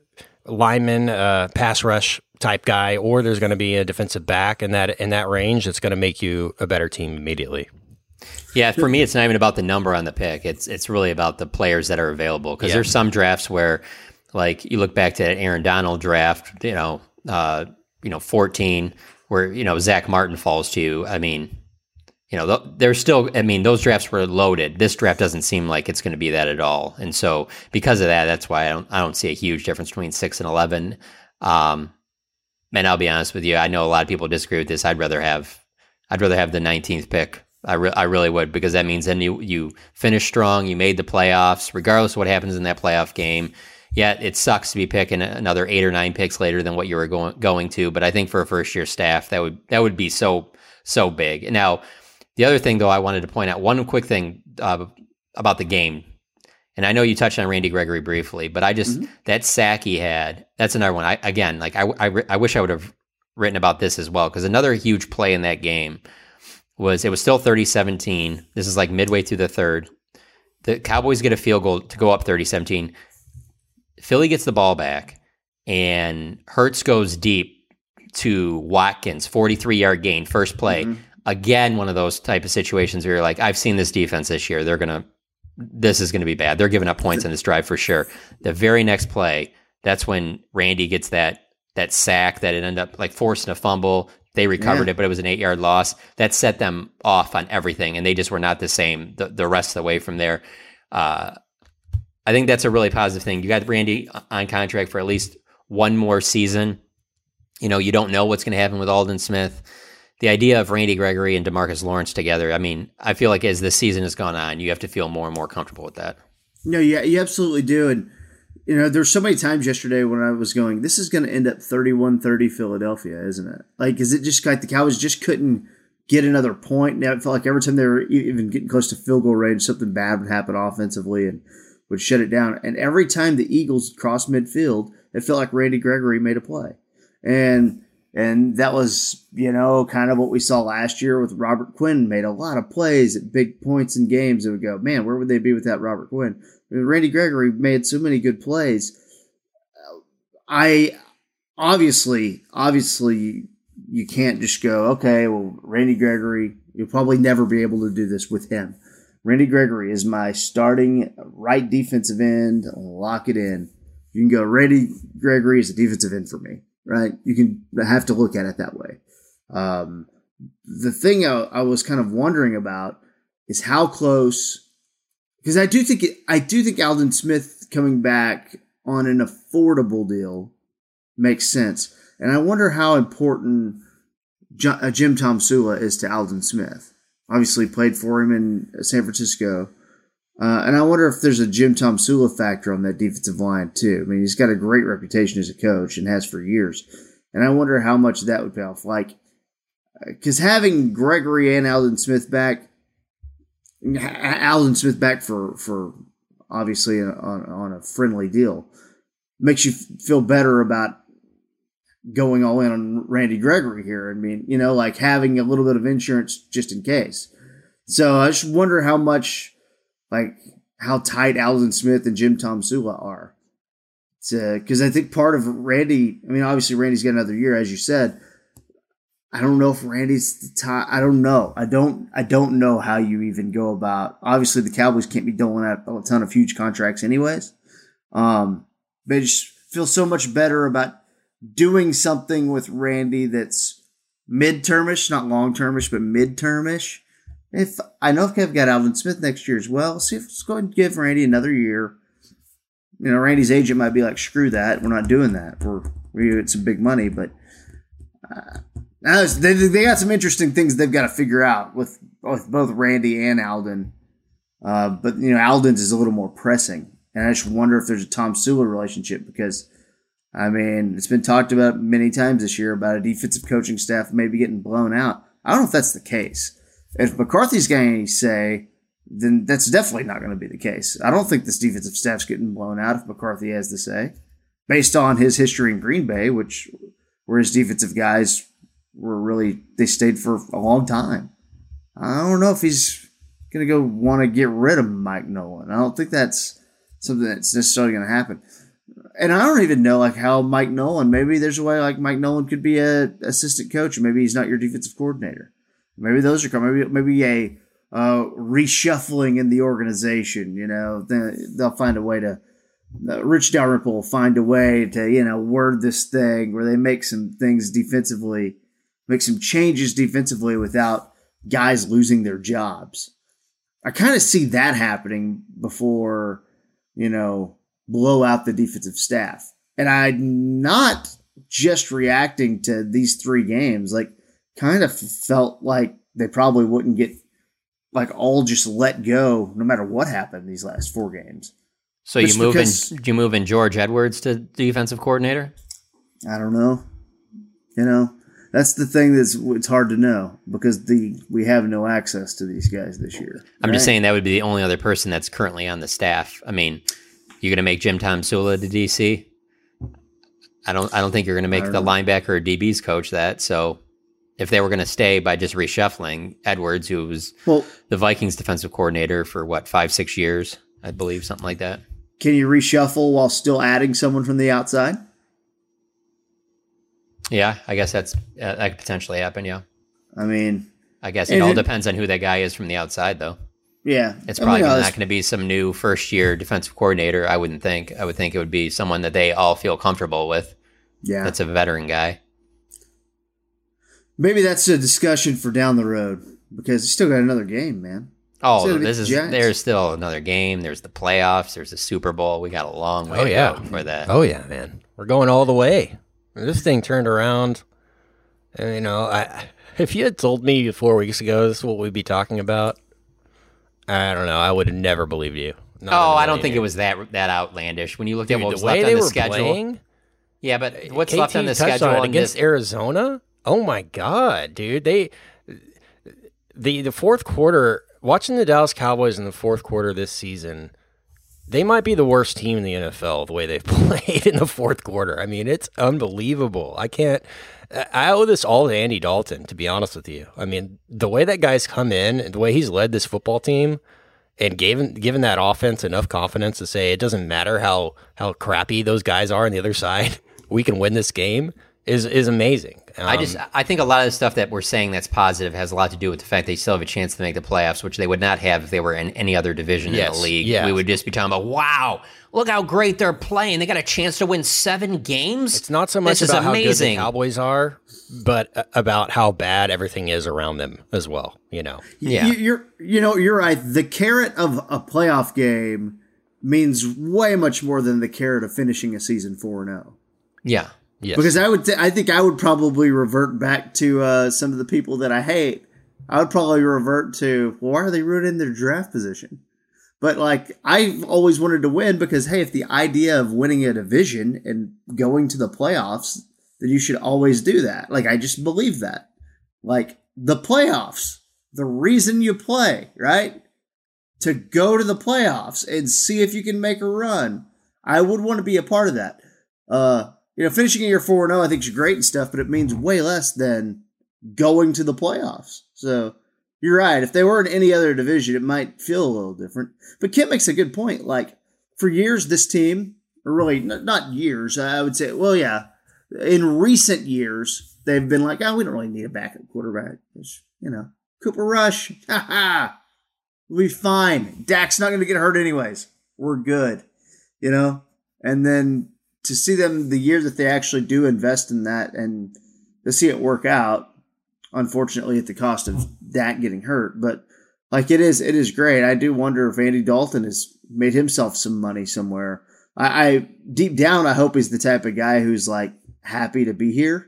lineman, uh, pass rush type guy, or there's going to be a defensive back in that in that range that's going to make you a better team immediately. Yeah, for me, it's not even about the number on the pick. It's it's really about the players that are available. Because yeah. there's some drafts where, like, you look back to that Aaron Donald draft, you know, uh, you know, fourteen, where you know Zach Martin falls to you. I mean, you know, there's still. I mean, those drafts were loaded. This draft doesn't seem like it's going to be that at all. And so, because of that, that's why I don't I don't see a huge difference between six and eleven. Um, and I'll be honest with you, I know a lot of people disagree with this. I'd rather have I'd rather have the nineteenth pick. I, re- I really would, because that means then you, you finish strong, you made the playoffs, regardless of what happens in that playoff game. Yet it sucks to be picking another eight or nine picks later than what you were going going to. But I think for a first year staff, that would that would be so so big. Now, the other thing though, I wanted to point out one quick thing uh, about the game, and I know you touched on Randy Gregory briefly, but I just mm-hmm. that sack he had. That's another one. I again, like I I, I wish I would have written about this as well, because another huge play in that game was it was still thirty seventeen. This is like midway through the third. The Cowboys get a field goal to go up thirty seventeen. Philly gets the ball back. and Hurts goes deep to Watkins, forty-three yard gain, first play. Mm-hmm. Again, one of those type of situations where you're like, I've seen this defense this year. They're going to, this is going to be bad. They're giving up points on this drive for sure. The very next play, that's when Randy gets that that sack that it ended up like forcing a fumble. They recovered yeah. it, but it was an eight yard loss. That set them off on everything, and they just were not the same the, the rest of the way from there. Uh, I think that's a really positive thing. You got Randy on contract for at least one more season. You know, you don't know what's going to happen with Aldon Smith. The idea of Randy Gregory and DeMarcus Lawrence together, I mean, I feel like as the season has gone on, you have to feel more and more comfortable with that. No, yeah, you absolutely do. And, you know, there's so many times yesterday when I was going, this is going to end up thirty-one thirty Philadelphia, isn't it? Like, is it just like the Cowboys just couldn't get another point? Now it felt like every time they were even getting close to field goal range, something bad would happen offensively and would shut it down. And every time the Eagles crossed midfield, it felt like Randy Gregory made a play. And and that was, you know, kind of what we saw last year with Robert Quinn. Made a lot of plays at big points in games. It would go, man, where would they be without Robert Quinn? I mean, Randy Gregory made so many good plays. I obviously, obviously, you can't just go, okay, well, Randy Gregory, you'll probably never be able to do this with him. Randy Gregory is my starting right defensive end. Lock it in. You can go, Randy Gregory is a defensive end for me, right? You can have to look at it that way. Um, the thing I, I was kind of wondering about is how close, because I do think it, I do think Aldon Smith coming back on an affordable deal makes sense, and I wonder how important J- uh, Jim Tom Sula is to Aldon Smith. Obviously, played for him in San Francisco, uh, and I wonder if there's a Jim Tom Sula factor on that defensive line too. I mean, he's got a great reputation as a coach and has for years, and I wonder how much that would pay off. Like, because having Gregory and Aldon Smith back. Aldon Smith back for, for obviously on, on a friendly deal makes you feel better about going all in on Randy Gregory here. I mean, you know, like having a little bit of insurance just in case. So I just wonder how much, like, how tight Aldon Smith and Jim Tom Sula are. Because I think part of Randy, I mean, obviously Randy's got another year, as you said. I don't know if Randy's the top. I don't know. I don't. I don't know how you even go about. Obviously, the Cowboys can't be doling out a ton of huge contracts, anyways. Um, but I just feel so much better about doing something with Randy that's mid-termish, not long-termish, but mid-termish. If I know if I've got Aldon Smith next year as well, see if let's go ahead and give Randy another year. You know, Randy's agent might be like, "Screw that, we're not doing that. We're we it's some big money," but. Uh, Now, they they got some interesting things they've got to figure out with, with both Randy and Aldon. Uh, but, you know, Aldon's is a little more pressing. And I just wonder if there's a Tom Sula relationship because, I mean, it's been talked about many times this year about a defensive coaching staff maybe getting blown out. I don't know if that's the case. If McCarthy's got any say, then that's definitely not going to be the case. I don't think this defensive staff's getting blown out if McCarthy has the say. Based on his history in Green Bay, which where his defensive guys were really, they stayed for a long time. I don't know if he's going to go want to get rid of Mike Nolan. I don't think that's something that's necessarily going to happen. And I don't even know like how Mike Nolan, maybe there's a way like Mike Nolan could be a assistant coach and maybe he's not your defensive coordinator. Maybe those are coming. Maybe, maybe a uh, reshuffling in the organization, you know, they'll find a way to, uh, Rich Dalrymple will find a way to, you know, word this thing where they make some things defensively, make some changes defensively without guys losing their jobs. I kind of see that happening before, you know, blow out the defensive staff. And I'm not just reacting to these three games, like kind of felt like they probably wouldn't get like all just let go no matter what happened these last four games. So you move in, you move in George Edwards to defensive coordinator? I don't know. You know, that's the thing that's it's hard to know because the we have no access to these guys this year. I'm right? just saying that would be the only other person that's currently on the staff. I mean, you're going to make Jim Tom Sula the D C? I don't I don't think you're going to make the know. linebacker or D B's coach that. So if they were going to stay by just reshuffling Edwards, who was well, the Vikings defensive coordinator for what, five, six years, I believe, something like that. Can you reshuffle while still adding someone from the outside? Yeah, I guess that's uh, that could potentially happen. Yeah, I mean, I guess it all it, depends on who that guy is from the outside, though. Yeah, it's probably I mean, not going to be some new first year defensive coordinator. I wouldn't think. I would think it would be someone that they all feel comfortable with. Yeah, that's a veteran guy. Maybe that's a discussion for down the road because he's still got another game, man. Oh, this is Giants. There's still another game. There's the playoffs. There's the Super Bowl. We got a long way oh, to yeah. go for that. Oh yeah, man, we're going all the way. This thing turned around. And, you know, I if you had told me four weeks ago this is what we'd be talking about, I don't know. I would have never believed you. Not oh, I don't think year. it was that that outlandish. When you looked Dude, at what was the way left they on the were schedule. Playing, yeah, but what's K T left on the schedule against this... Arizona? Oh my God, dude! They the the fourth quarter. Watching the Dallas Cowboys in the fourth quarter this season, they might be the worst team in the N F L the way they've played in the fourth quarter. I mean, it's unbelievable. I can't. I owe this all to Andy Dalton, to be honest with you. I mean, the way that guy's come in and the way he's led this football team and given given that offense enough confidence to say it doesn't matter how how crappy those guys are on the other side, we can win this game is is amazing. Um, I just I think a lot of the stuff that we're saying that's positive has a lot to do with the fact they still have a chance to make the playoffs, which they would not have if they were in any other division yes, in the league. Yeah. We would just be talking about, wow, look how great they're playing. They got a chance to win seven games. It's not so much this about is how good the amazing. Cowboys are, but about how bad everything is around them as well. You know, yeah, you're you know you're right. The carrot of a playoff game means way much more than the carrot of finishing a season four and zero. Yeah. Yes. Because I would, th- I think I would probably revert back to uh, some of the people that I hate. I would probably revert to, well, why are they ruining their draft position? But like, I've always wanted to win because, hey, if the idea of winning a division and going to the playoffs, then you should always do that. Like, I just believe that. Like the playoffs, the reason you play, right? To go to the playoffs and see if you can make a run. I would want to be a part of that. Uh, You know, finishing a year four and oh, I think is great and stuff, but it means way less than going to the playoffs. So you're right. If they were in any other division, it might feel a little different. But Kent makes a good point. Like, for years, this team, or really not years, I would say, well, yeah, in recent years, they've been like, oh, we don't really need a backup quarterback. You know, Cooper Rush, ha ha, we'll be fine. Dak's not going to get hurt anyways. We're good, you know? And then to see them the year that they actually do invest in that and to see it work out, unfortunately at the cost of Dak getting hurt, but like it is, it is great. I do wonder if Andy Dalton has made himself some money somewhere. I, I deep down, I hope he's the type of guy who's like happy to be here,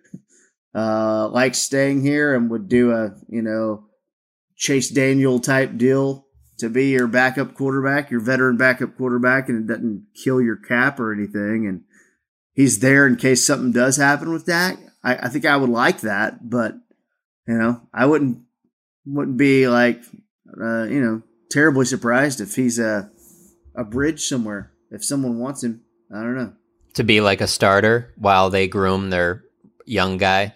uh, likes staying here and would do a, you know, Chase Daniel type deal to be your backup quarterback, your veteran backup quarterback, and it doesn't kill your cap or anything. And he's there in case something does happen with Dak. I, I think I would like that, but you know, I wouldn't wouldn't be like uh, you know terribly surprised if he's a a bridge somewhere. If someone wants him, I don't know. To be like a starter while they groom their young guy.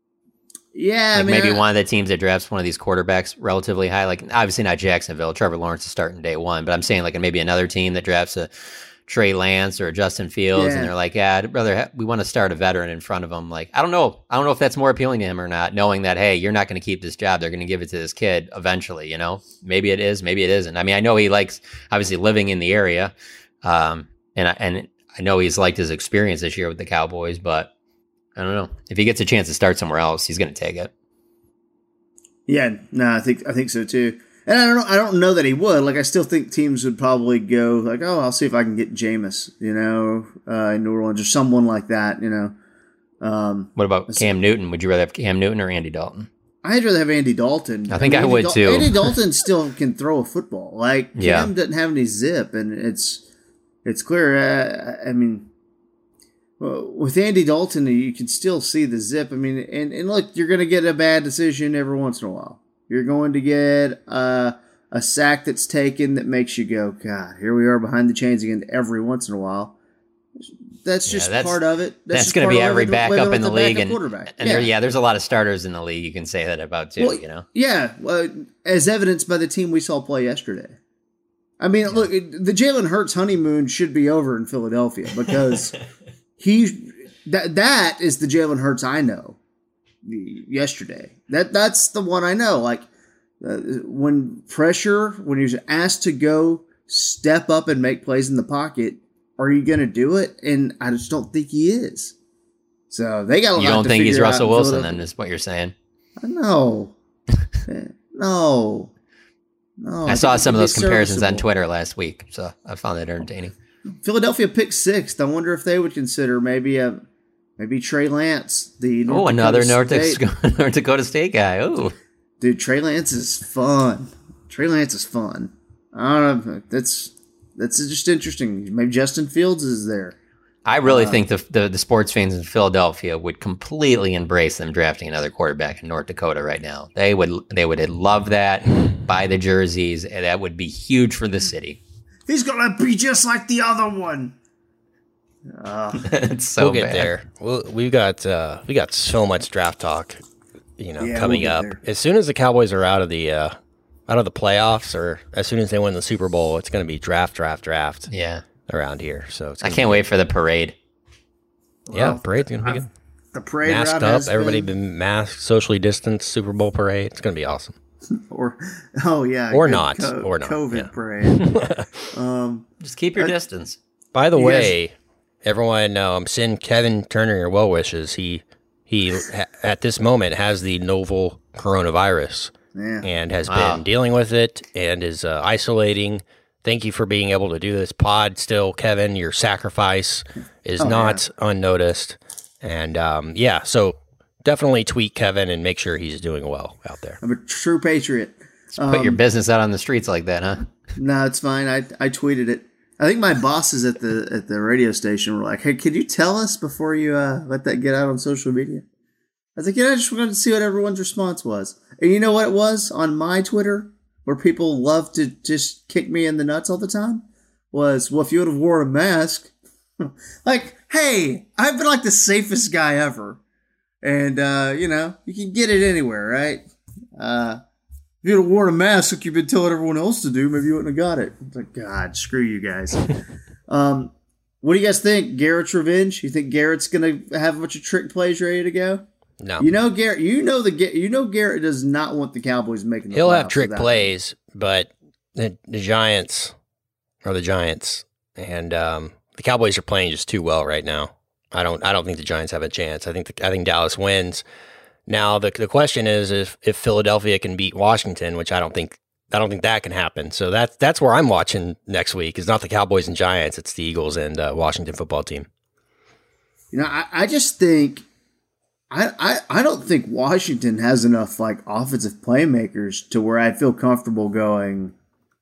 Yeah, like I mean, maybe I, one of the teams that drafts one of these quarterbacks relatively high. Like obviously not Jacksonville. Trevor Lawrence is starting day one, but I'm saying like maybe another team that drafts a Trey Lance or Justin Fields, yeah. and they're like, yeah, I'd rather ha- we want to start a veteran in front of him. Like, I don't know. I don't know if that's more appealing to him or not, knowing that, hey, you're not going to keep this job. They're going to give it to this kid eventually, you know? Maybe it is, maybe it isn't. I mean, I know he likes, obviously, living in the area, um, and, I, and I know he's liked his experience this year with the Cowboys, but I don't know. If he gets a chance to start somewhere else, he's going to take it. Yeah, no, I think I think so, too. And I don't know. I don't know that he would. Like, I still think teams would probably go like, "Oh, I'll see if I can get Jameis, you know, uh, in New Orleans or someone like that." You know. Um, what about Cam Newton? Would you rather have Cam Newton or Andy Dalton? I'd rather have Andy Dalton. I think I, mean, I would Dal- too. Andy Dalton still can throw a football. Like Cam yeah. doesn't have any zip, and it's it's clear. Uh, I mean, with Andy Dalton, you can still see the zip. I mean, and, and look, you're going to get a bad decision every once in a while. You're going to get uh, a sack that's taken that makes you go, God, here we are behind the chains again every once in a while. That's just yeah, that's, part of it. That's, that's going to be every backup in the league. And, and yeah. there, yeah, there's a lot of starters in the league you can say that about too, well, you know? Yeah, well, as evidenced by the team we saw play yesterday. I mean, look, the Jalen Hurts honeymoon should be over in Philadelphia because he that that is the Jalen Hurts I know. Yesterday, that that's the one I know. Like uh, when pressure, when he was asked to go step up and make plays in the pocket, are you going to do it? And I just don't think he is. So they got a lot to figure out. You don't think he's Russell Wilson, then, is what you're saying? No, no, no. I, I saw some of those comparisons on Twitter last week, so I found that entertaining. Philadelphia picked sixth. I wonder if they would consider maybe a maybe Trey Lance, the North oh another North Dakota, North Dakota State guy. Oh, dude, Trey Lance is fun. Trey Lance is fun. I don't know. That's that's just interesting. Maybe Justin Fields is there. I really uh, think the, the the sports fans in Philadelphia would completely embrace them drafting another quarterback in North Dakota right now. They would they would love that. Buy the jerseys. And that would be huge for the city. He's gonna be just like the other one. Uh, it's so we'll get bad. there. We'll, we got uh, we got so much draft talk, you know, yeah, coming we'll up. There. As soon as the Cowboys are out of the uh, out of the playoffs, or as soon as they win the Super Bowl, it's going to be draft, draft, draft. Yeah, around here. So it's I can't wait for the parade. Yeah, well, parade's going to be good. The parade masked route up, has everybody been... been masked, socially distanced. Super Bowl parade. It's going to be awesome. or oh yeah, or not, co- or not. COVID yeah. parade. um, Just keep your I, distance. By the way. Guys, Everyone, um, send Kevin Turner your well wishes. He, he, ha- at this moment has the novel coronavirus yeah. and has wow. been dealing with it and is uh, isolating. Thank you for being able to do this pod. Still, Kevin, your sacrifice is oh, not yeah. unnoticed. And um, yeah, so definitely tweet Kevin and make sure he's doing well out there. I'm a true patriot. Um, put your business out on the streets like that, huh? No, it's fine. I I tweeted it. I think my bosses at the at the radio station were like, "Hey, could you tell us before you uh, let that get out on social media?" I was like, "Yeah, I just wanted to see what everyone's response was." And you know what it was on my Twitter, where people love to just kick me in the nuts all the time, was, "Well, if you would have worn a mask," like, hey, I've been like the safest guy ever, and uh, you know, you can get it anywhere, right? Uh, If you'd have worn a mask like you've been telling everyone else to do, maybe you wouldn't have got it. It's like, God, screw you guys. um, what do you guys think? Garrett's revenge? You think Garrett's going to have a bunch of trick plays ready to go? No. You know Garrett. You know the. You know Garrett does not want the Cowboys making. The He'll have playoffs trick without plays, him. But the, the Giants are the Giants, and um, the Cowboys are playing just too well right now. I don't. I don't think the Giants have a chance. I think. The, I think Dallas wins. Now the the question is if, if Philadelphia can beat Washington, which I don't think I don't think that can happen. So that's that's where I'm watching next week. It's not the Cowboys and Giants; it's the Eagles and uh, Washington football team. You know, I, I just think I, I I don't think Washington has enough like offensive playmakers to where I feel comfortable going.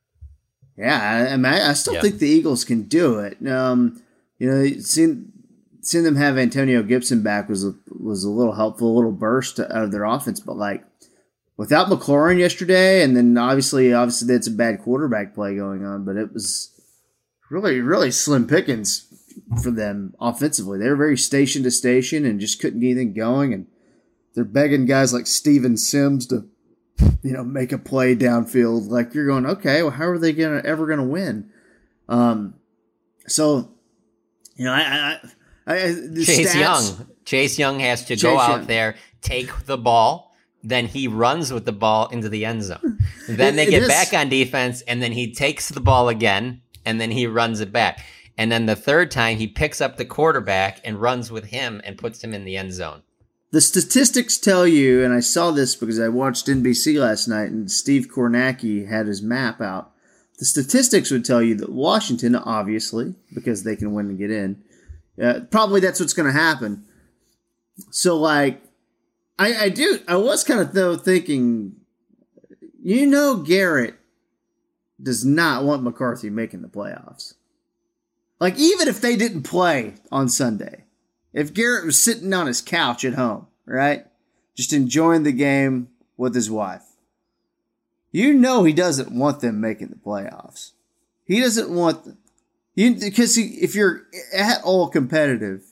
Yeah, I, I mean, I still yeah. think the Eagles can do it. Um, you know, seeing. Seeing them have Antonio Gibson back was a, was a little helpful, a little burst out of their offense. But like without McLaurin yesterday, and then obviously, obviously that's a bad quarterback play going on. But it was really, really slim pickings for them offensively. They were very station to station and just couldn't get anything going. And they're begging guys like Steven Sims to, you know, make a play downfield. Like you're going, okay, well, how are they gonna ever gonna win? Um, so you know, I. I I, Chase stats, Young. Chase Young has to Chase go out Young. there, take the ball, then he runs with the ball into the end zone. Then they It- it get is- back on defense, and then he takes the ball again, and then he runs it back. And then the third time, he picks up the quarterback and runs with him and puts him in the end zone. The statistics tell you, and I saw this because I watched N B C last night, and Steve Kornacki had his map out. The statistics would tell you that Washington, obviously, because they can win and get in, uh, probably that's what's going to happen. So, like, I, I do, I was kind of though thinking, you know, Garrett does not want McCarthy making the playoffs. Like, even if they didn't play on Sunday, if Garrett was sitting on his couch at home, right, just enjoying the game with his wife, you know he doesn't want them making the playoffs. He doesn't want them. You, because he, if you're at all competitive,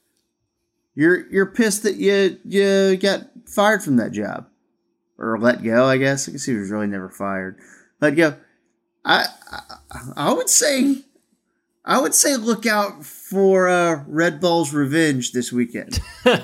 you're you're pissed that you you got fired from that job. Or let go, I guess. I guess he was really never fired. Let go. I, I I would say I would say look out for uh, Red Bull's revenge this weekend?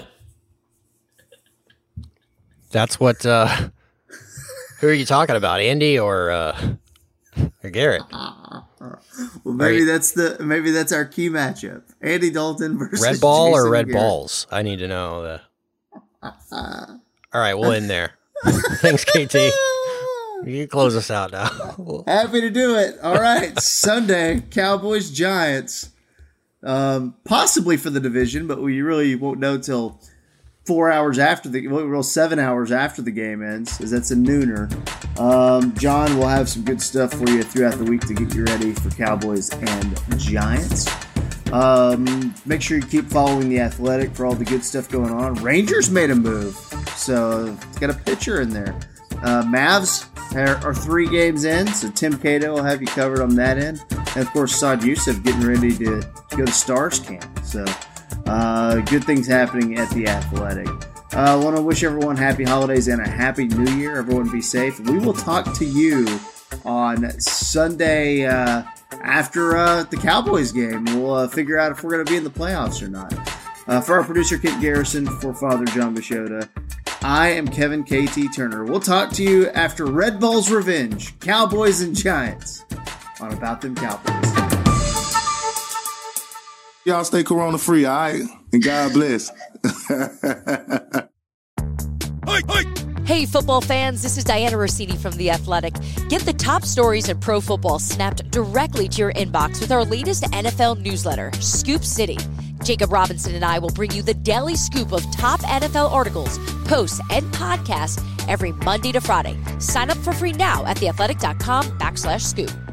That's what. Uh, who are you talking about, Andy or uh, or Garrett? Well, maybe that's the maybe that's our key matchup: Andy Dalton versus Red Ball Jason or Red Garrett. Balls. I need to know the. All right, we'll end there. Thanks, K T. You can close us out now. Happy to do it. All right, Sunday, Cowboys Giants, um, possibly for the division, but we really won't know till four hours after the well, seven hours after the game ends, as that's a nooner. Um, John will have some good stuff for you throughout the week to get you ready for Cowboys and Giants. Um, make sure you keep following The Athletic for all the good stuff going on. Rangers made a move, so it's got a pitcher in there. Uh, Mavs are, are three games in, so Tim Cato will have you covered on that end. And, of course, Saad Youssef getting ready to go to Stars camp. So, uh, good things happening at The Athletic. I uh, want to wish everyone happy holidays and a happy new year. Everyone be safe. We will talk to you on Sunday uh, after uh, the Cowboys game. We'll uh, figure out if we're going to be in the playoffs or not. Uh, for our producer, Kent Garrison, for Father John Bichota, I am Kevin K T Turner. We'll talk to you after Red Bull's revenge, Cowboys and Giants, on About Them Cowboys. Y'all stay corona free, all right? And God bless. Hey, football fans, this is Diana Rossini from The Athletic. Get the top stories in pro football snapped directly to your inbox with our latest N F L newsletter, Scoop City. Jacob Robinson and I will bring you the daily scoop of top N F L articles, posts, and podcasts every Monday to Friday. Sign up for free now at theathletic.com backslash scoop.